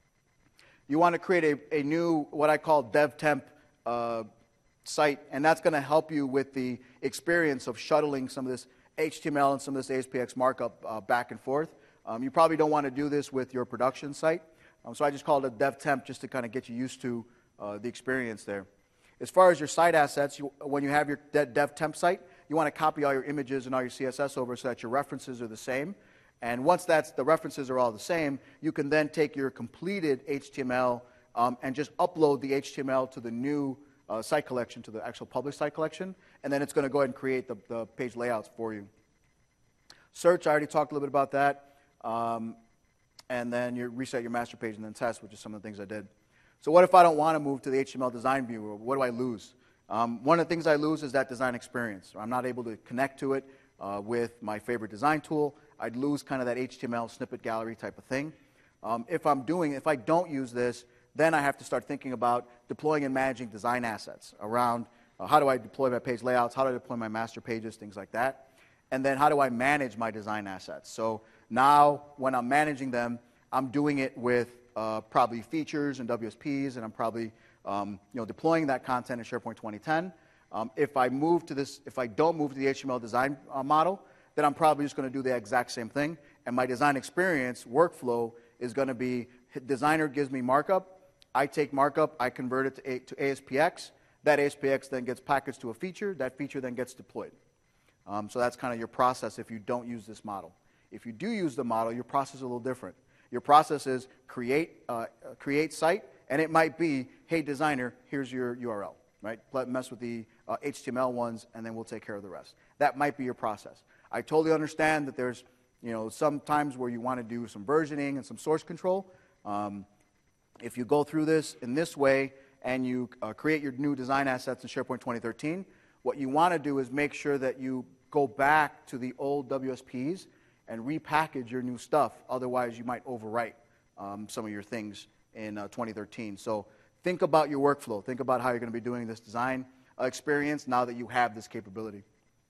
You want to create a, a new, what I call DevTemp uh, site, and that's going to help you with the experience of shuttling some of this H T M L and some of this A S P X markup uh, back and forth. Um, you probably don't want to do this with your production site, um, so I just called it DevTemp just to kind of get you used to uh, the experience there. As far as your site assets, you, when you have your DevTemp site, you want to copy all your images and all your C S S over so that your references are the same. And once that's, the references are all the same, you can then take your completed H T M L um, and just upload the H T M L to the new uh, site collection, to the actual published site collection, and then it's going to go ahead and create the, the page layouts for you. Search, I already talked a little bit about that. Um, and then you reset your master page and then test, which is some of the things I did. So what if I don't want to move to the H T M L design view? What do I lose? Um, one of the things I lose is that design experience. I'm not able to connect to it uh, with my favorite design tool. I'd lose kind of that H T M L snippet gallery type of thing. Um, if I'm doing, if I don't use this, then I have to start thinking about deploying and managing design assets around uh, how do I deploy my page layouts, how do I deploy my master pages, things like that. And then how do I manage my design assets? So now when I'm managing them, I'm doing it with uh, probably features and W S Ps, and I'm probably um, you know, deploying that content in SharePoint twenty ten. Um, if I move to this, if I don't move to the H T M L design uh, model, then I'm probably just going to do the exact same thing. And my design experience workflow is going to be, designer gives me markup, I take markup, I convert it to, a, to A S P X, that A S P X then gets packaged to a feature, that feature then gets deployed. Um, so that's kind of your process if you don't use this model. If you do use the model, your process is a little different. Your process is create, uh, create site, and it might be, hey designer, here's your U R L, right? Let mess with the uh, H T M L ones, and then we'll take care of the rest. That might be your process. I totally understand that there's, you know, some times where you want to do some versioning and some source control. Um, if you go through this in this way and you uh, create your new design assets in SharePoint twenty thirteen, what you want to do is make sure that you go back to the old W S Ps and repackage your new stuff. Otherwise, you might overwrite um, some of your things in uh, twenty thirteen. So think about your workflow. Think about how you're going to be doing this design uh, experience now that you have this capability.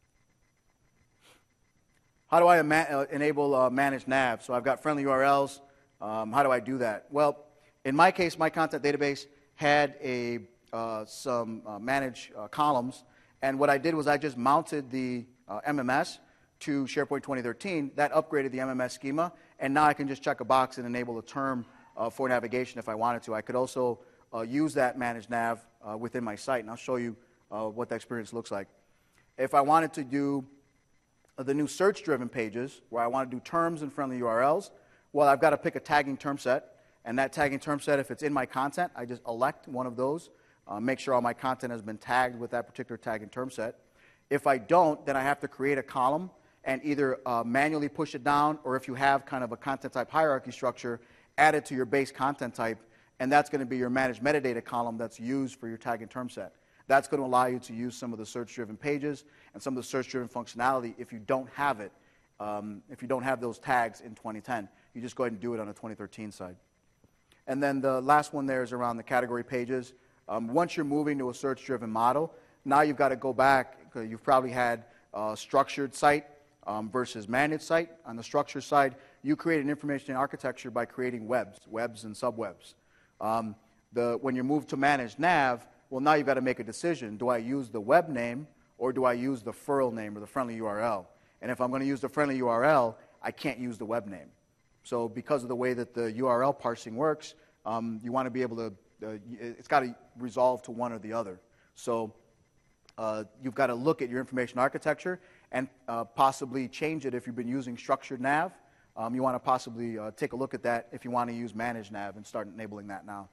How do I uh, enable uh, managed nav? So I've got friendly U R Ls. Um, how do I do that? Well, in my case, my content database had a, uh, some uh, managed uh, columns. And what I did was I just mounted the uh, M M S to SharePoint twenty thirteen. That upgraded the M M S schema. And now I can just check a box and enable a term uh, for navigation if I wanted to. I could also uh, use that managed nav uh, within my site. And I'll show you uh, what that experience looks like. If I wanted to do the new search-driven pages, where I want to do terms in front of the U R Ls, well, I've got to pick a tagging term set. And that tagging term set, if it's in my content, I just elect one of those, uh, make sure all my content has been tagged with that particular tagging term set. If I don't, then I have to create a column and either uh, manually push it down, or if you have kind of a content type hierarchy structure, add it to your base content type, and that's going to be your managed metadata column that's used for your tagging term set. That's going to allow you to use some of the search-driven pages and some of the search-driven functionality if you don't have it, um, if you don't have those tags in twenty ten. You just go ahead and do it on the twenty thirteen side. And then the last one there is around the category pages. Um, once you're moving to a search-driven model, now you've got to go back. You've probably had a structured site um, versus managed site. On the structured side, you create an information architecture by creating webs, webs and subwebs. Um, the, when you move to managed nav, well, now you've got to make a decision. Do I use the web name or do I use the F U R L name or the friendly U R L? And if I'm going to use the friendly U R L, I can't use the web name. So because of the way that the U R L parsing works, um, you want to be able to, uh, it's got to resolve to one or the other. So uh, you've got to look at your information architecture and uh, possibly change it if you've been using structured nav. Um, you want to possibly uh, take a look at that if you want to use managed nav and start enabling that now.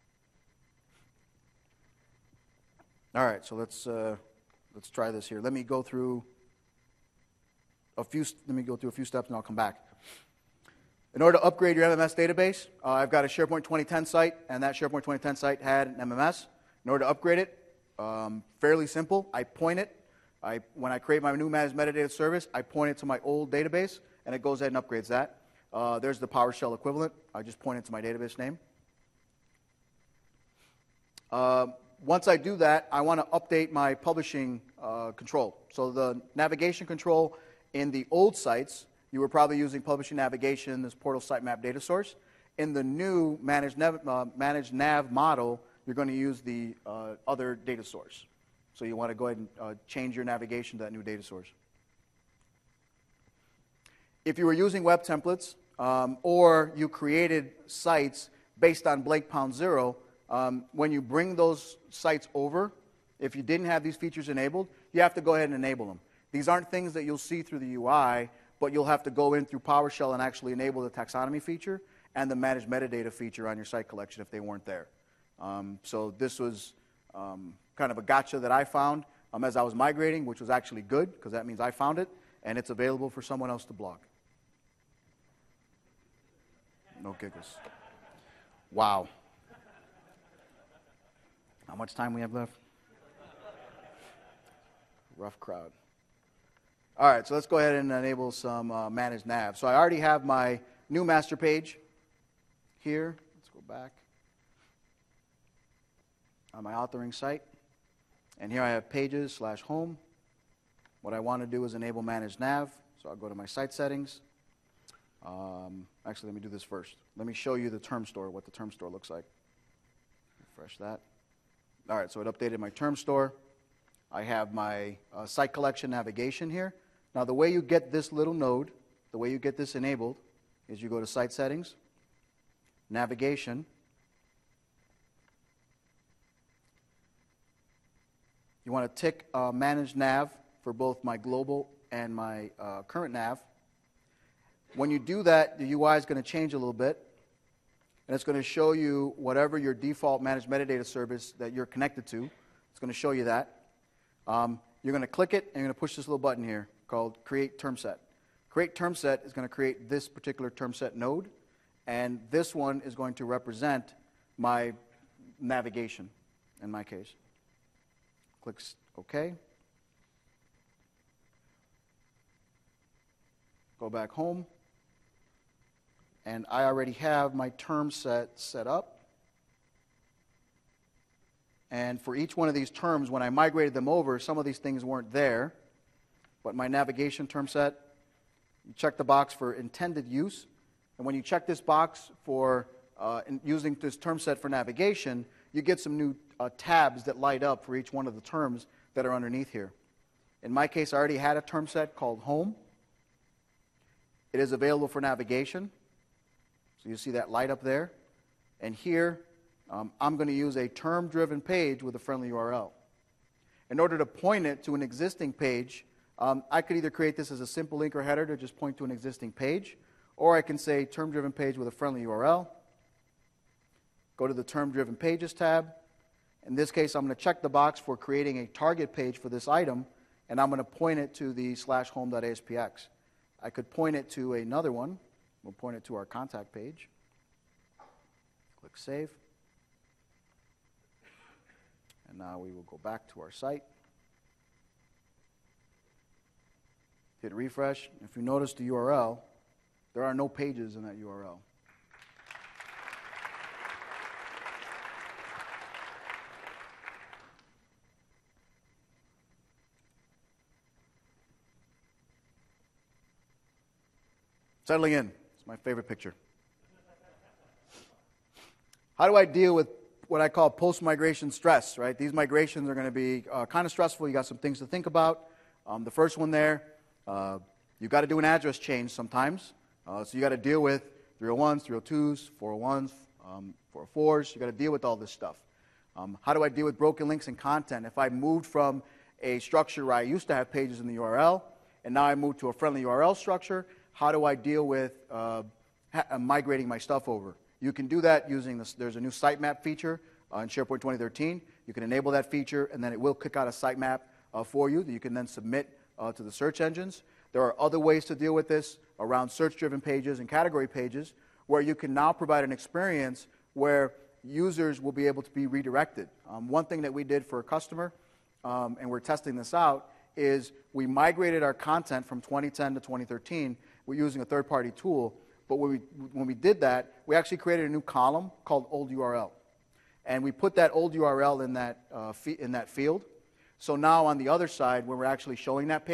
All right, so let's uh, let's try this here. Let me go through a few. Let me go through a few steps, and I'll come back. In order to upgrade your M M S database, uh, I've got a SharePoint twenty ten site, and that SharePoint twenty ten site had an M M S. In order to upgrade it, um, fairly simple. I point it. I when I create my new managed metadata service, I point it to my old database, and it goes ahead and upgrades that. Uh, there's the PowerShell equivalent. I just point it to my database name. Uh, Once I do that, I want to update my publishing uh, control. So the navigation control In the old sites, you were probably using Publishing Navigation, this portal sitemap data source. In the new managed nav, uh, managed nav model, you're going to use the uh, other data source. So you want to go ahead and uh, change your navigation to that new data source. If you were using web templates, um, or you created sites based on Blake Pound Zero, um, when you bring those sites over, if you didn't have these features enabled, you have to go ahead and enable them. These aren't things that you'll see through the U I, but you'll have to go in through PowerShell and actually enable the taxonomy feature and the managed metadata feature on your site collection if they weren't there. Um, so this was um, kind of a gotcha that I found um, as I was migrating, which was actually good, because that means I found it, and it's available for someone else to block. No giggles. Wow. How much time we have left? Rough crowd. All right, so let's go ahead and enable some uh, managed nav. So I already have my new master page here. Let's go back on my authoring site. And here I have pages slash home. What I want to do is enable managed nav. So I'll go to my site settings. Um, actually, let me do this first. Let me show you the term store, what the term store looks like. Refresh that. All right, so it updated my term store. I have my uh, site collection navigation here. Now, the way you get this little node, the way you get this enabled, is you go to Site Settings, Navigation. You want to tick uh, Manage Nav for both my global and my uh, current nav. When you do that, the U I is going to change a little bit, and it's going to show you whatever your default managed metadata service that you're connected to. It's going to show you that. Um, you're going to click it, and you're going to push this little button here called Create Term Set. Create Term Set is going to create this particular term set node, and this one is going to represent my navigation, in my case. Click OK. Go back home. And I already have my term set set up. And for each one of these terms, when I migrated them over, some of these things weren't there. But my navigation term set, you check the box for intended use. And when you check this box for uh, in using this term set for navigation, you get some new uh, tabs that light up for each one of the terms that are underneath here. In my case, I already had a term set called Home. It is available for navigation. So you see that light up there. And here, um, I'm going to use a term-driven page with a friendly U R L. In order to point it to an existing page, um, I could either create this as a simple link or header to just point to an existing page, or I can say term-driven page with a friendly U R L. Go to the term-driven pages tab. In this case, I'm going to check the box for creating a target page for this item, and I'm going to point it to the slash home.aspx. I could point it to another one. We'll point it to our contact page. Click Save. And now we will go back to our site. Hit refresh. If you notice the U R L, there are no pages in that U R L. Settling in. It's my favorite picture. How do I deal with what I call post-migration stress, right? These migrations are going to be uh, kind of stressful. You got some things to think about. Um, the first one there, uh, you've got to do an address change sometimes. Uh, so you got to deal with three oh ones, three oh twos, four oh ones, um, four oh fours. You got to deal with all this stuff. Um, how do I deal with broken links and content? If I moved from a structure where I used to have pages in the U R L, and now I moved to a friendly U R L structure, how do I deal with uh, ha- migrating my stuff over? You can do that using this. There's a new sitemap feature uh, in SharePoint twenty thirteen. You can enable that feature, and then it will kick out a sitemap uh, for you that you can then submit uh, to the search engines. There are other ways to deal with this around search-driven pages and category pages, where you can now provide an experience where users will be able to be redirected. Um, one thing that we did for a customer, um, and we're testing this out, is we migrated our content from twenty ten to twenty thirteen. We're using a third-party tool, but when we, when we did that, we actually created a new column called old U R L. And we put that old U R L in that, uh, in that field. So now on the other side, when we're actually showing that page,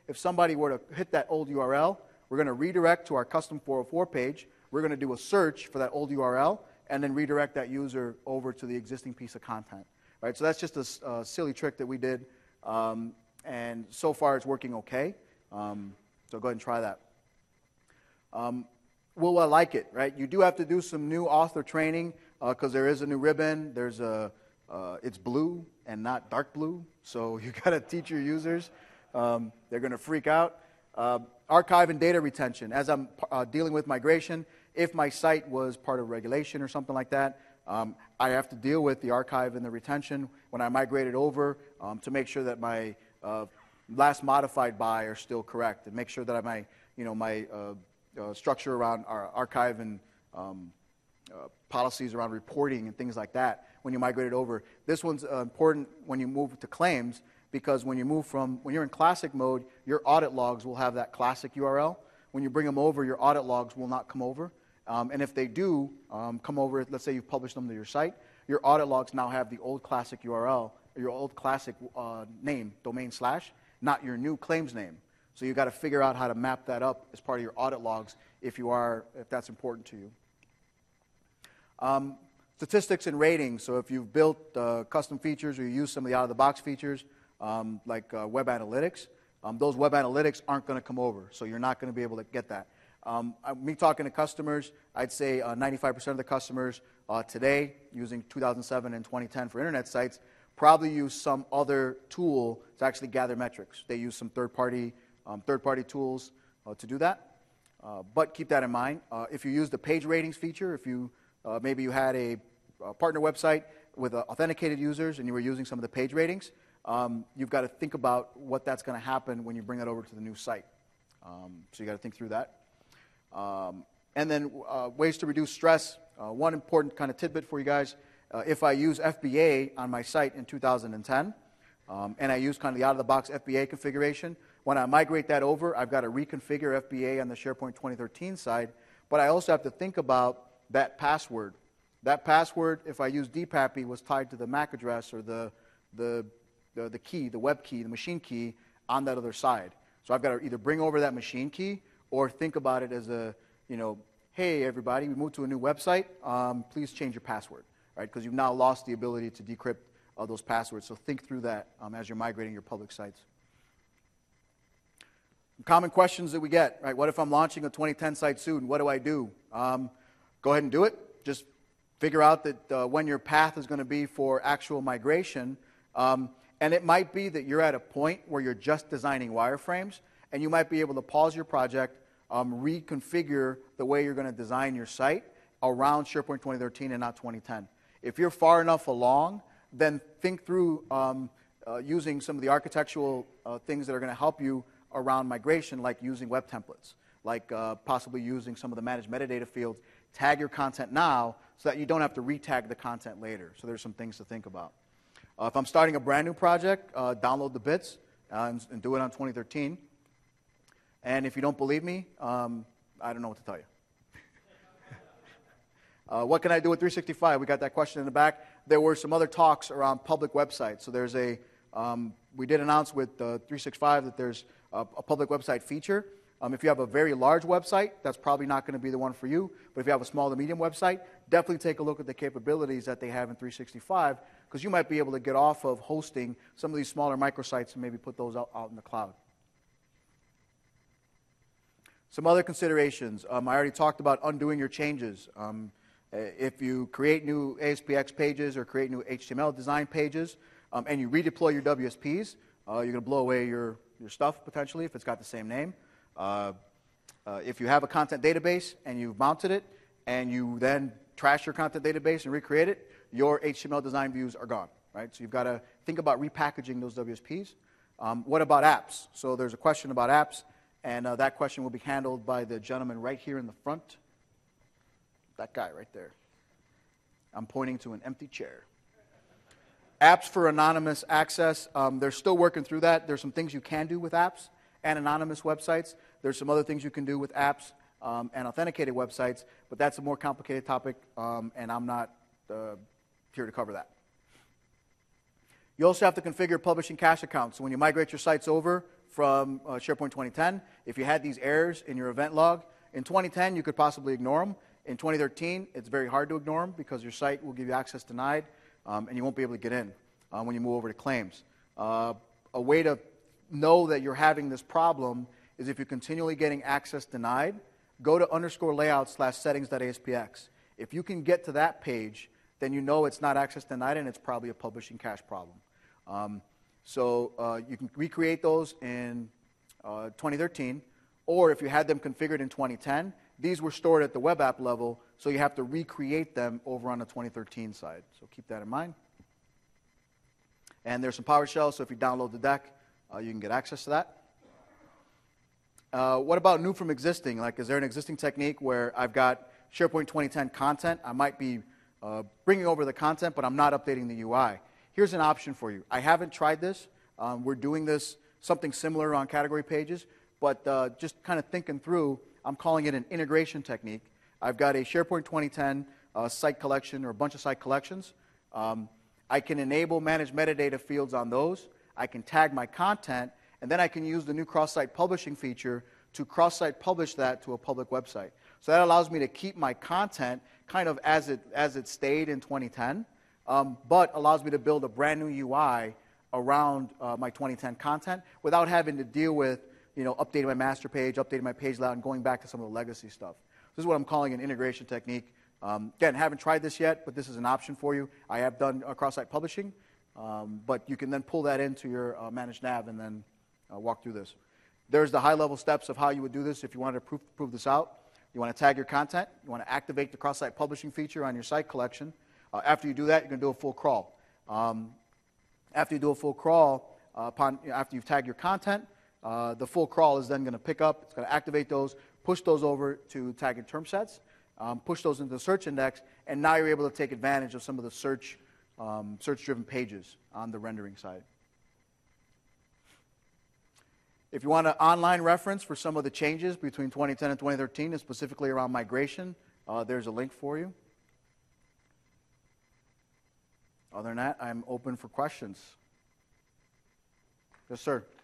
if somebody were to hit that old U R L, we're going to redirect to our custom four oh four page. We're going to do a search for that old U R L and then redirect that user over to the existing piece of content. Right? So that's just a uh, silly trick that we did, um, and so far it's working okay. Um, so go ahead and try that. Um, will I like it? Right? You do have to do some new author training because uh, there is a new ribbon. There's a uh, it's blue and not dark blue, so you got to teach your users. Um, they're going to freak out. Uh, archive and data retention. As I'm uh, dealing with migration, if my site was part of regulation or something like that, um, I have to deal with the archive and the retention when I migrate it over um, to make sure that my uh, last modified by are still correct, and make sure that my, you know, my uh, uh, structure around our archive and um, uh, policies around reporting and things like that when you migrate it over. This one's uh, important when you move to claims, because when you move from, when you're in classic mode, your audit logs will have that classic U R L. When you bring them over, your audit logs will not come over. Um, and if they do um, come over, let's say you've published them to your site, your audit logs now have the old classic U R L, or your old classic uh, name, domain slash, not your new claims name. So you've got to figure out how to map that up as part of your audit logs if you are, if that's important to you. Um, statistics and ratings. So if you've built uh, custom features or you use some of the out-of-the-box features, um, like uh, web analytics, um, those web analytics aren't going to come over, so you're not going to be able to get that. Um, me talking to customers, I'd say uh, ninety-five percent of the customers uh, today using two thousand seven and twenty ten for internet sites probably use some other tool to actually gather metrics. They use some third-party um, third-party tools uh, to do that. Uh, but keep that in mind. Uh, if you use the page ratings feature, if you uh, maybe you had a, a partner website with uh, authenticated users and you were using some of the page ratings, um, you've got to think about what that's going to happen when you bring that over to the new site. Um, so you got to think through that. Um, and then uh, ways to reduce stress. Uh, one important kind of tidbit for you guys, uh, if I use F B A on my site in two thousand ten, um, and I use kind of the out-of-the-box F B A configuration, when I migrate that over, I've got to reconfigure F B A on the SharePoint twenty thirteen side, but I also have to think about that password. That password, if I use D PAPI, was tied to the M A C address or the, the, the, the key, the web key, the machine key on that other side. So I've got to either bring over that machine key or think about it as a, you know, hey, everybody, we moved to a new website. Um, please change your password, right? Because you've now lost the ability to decrypt uh, those passwords. So think through that um, as you're migrating your public sites. Common questions that we get, right? What if I'm launching a twenty ten site soon? What do I do? Um, go ahead and do it. Just figure out that uh, when your path is going to be for actual migration. Um, and it might be that you're at a point where you're just designing wireframes, and you might be able to pause your project, um, reconfigure the way you're going to design your site around SharePoint twenty thirteen and not twenty ten. If you're far enough along, then think through um, uh, using some of the architectural uh, things that are going to help you around migration, like using web templates, like uh, possibly using some of the managed metadata fields. Tag your content now so that you don't have to retag the content later. So there's some things to think about. Uh, if I'm starting a brand new project, uh, download the bits uh, and, and do it on twenty thirteen. And if you don't believe me, um, I don't know what to tell you. uh, what can I do with three sixty-five? We got that question in the back. There were some other talks around public websites. So there's a, um, we did announce with uh, three sixty-five that there's a, a public website feature. Um, if you have a very large website, that's probably not going to be the one for you. But if you have a small to medium website, definitely take a look at the capabilities that they have in three sixty-five, because you might be able to get off of hosting some of these smaller microsites and maybe put those out, out in the cloud. Some other considerations. Um, I already talked about undoing your changes. Um, if you create new A S P X pages or create new H T M L design pages, um, and you redeploy your W S Ps, uh, you're going to blow away your, your stuff potentially if it's got the same name. Uh, uh, if you have a content database and you've mounted it, and you then trash your content database and recreate it, your H T M L design views are gone, right? So you've got to think about repackaging those W S Ps. Um, what about apps? So there's a question about apps. And uh, that question will be handled by the gentleman right here in the front. That guy right there. I'm pointing to an empty chair. Apps for anonymous access. Um, they're still working through that. There's some things you can do with apps and anonymous websites. There's some other things you can do with apps um, and authenticated websites. But that's a more complicated topic, um, and I'm not uh, here to cover that. You also have to configure publishing cache accounts. So when you migrate your sites over from uh, SharePoint twenty ten. If you had these errors in your event log, in twenty ten, you could possibly ignore them. In twenty thirteen, it's very hard to ignore them because your site will give you access denied, um, and you won't be able to get in uh, when you move over to claims. Uh, a way to know that you're having this problem is if you're continually getting access denied, go to underscore layout slash settings.aspx. If you can get to that page, then you know it's not access denied and it's probably a publishing cache problem. Um, so uh, you can recreate those in uh, twenty thirteen, or if you had them configured in twenty ten, these were stored at the web app level, so you have to recreate them over on the twenty thirteen side. So keep that in mind. And there's some PowerShell, so if you download the deck, uh, you can get access to that. Uh, what about new from existing? Like, is there an existing technique where I've got SharePoint twenty ten content? I might be uh, bringing over the content, but I'm not updating the U I. Here's an option for you. I haven't tried this. Um, we're doing this, something similar on category pages, but uh, just kind of thinking through, I'm calling it an integration technique. I've got a SharePoint twenty ten uh, site collection or a bunch of site collections. Um, I can enable manage metadata fields on those. I can tag my content, and then I can use the new cross-site publishing feature to cross-site publish that to a public website. So that allows me to keep my content kind of as it, as it stayed in twenty ten, um, but allows me to build a brand new U I around uh, my twenty ten content without having to deal with, you know, updating my master page, updating my page layout, and going back to some of the legacy stuff. This is what I'm calling an integration technique. Um, again, haven't tried this yet, but this is an option for you. I have done uh, cross-site publishing, um, but you can then pull that into your uh, managed nav and then uh, walk through this. There's the high-level steps of how you would do this if you wanted to prove, prove this out. You want to tag your content. You want to activate the cross-site publishing feature on your site collection. Uh, after you do that, you're going to do a full crawl. Um, after you do a full crawl, uh, upon, you know, after you've tagged your content, uh, the full crawl is then going to pick up. It's going to activate those, push those over to tag and term sets, um, push those into the search index, and now you're able to take advantage of some of the search, um, search-driven pages on the rendering side. If you want an online reference for some of the changes between twenty ten and twenty thirteen, and specifically around migration, uh, there's a link for you. Other than that, I'm open for questions. Yes, sir.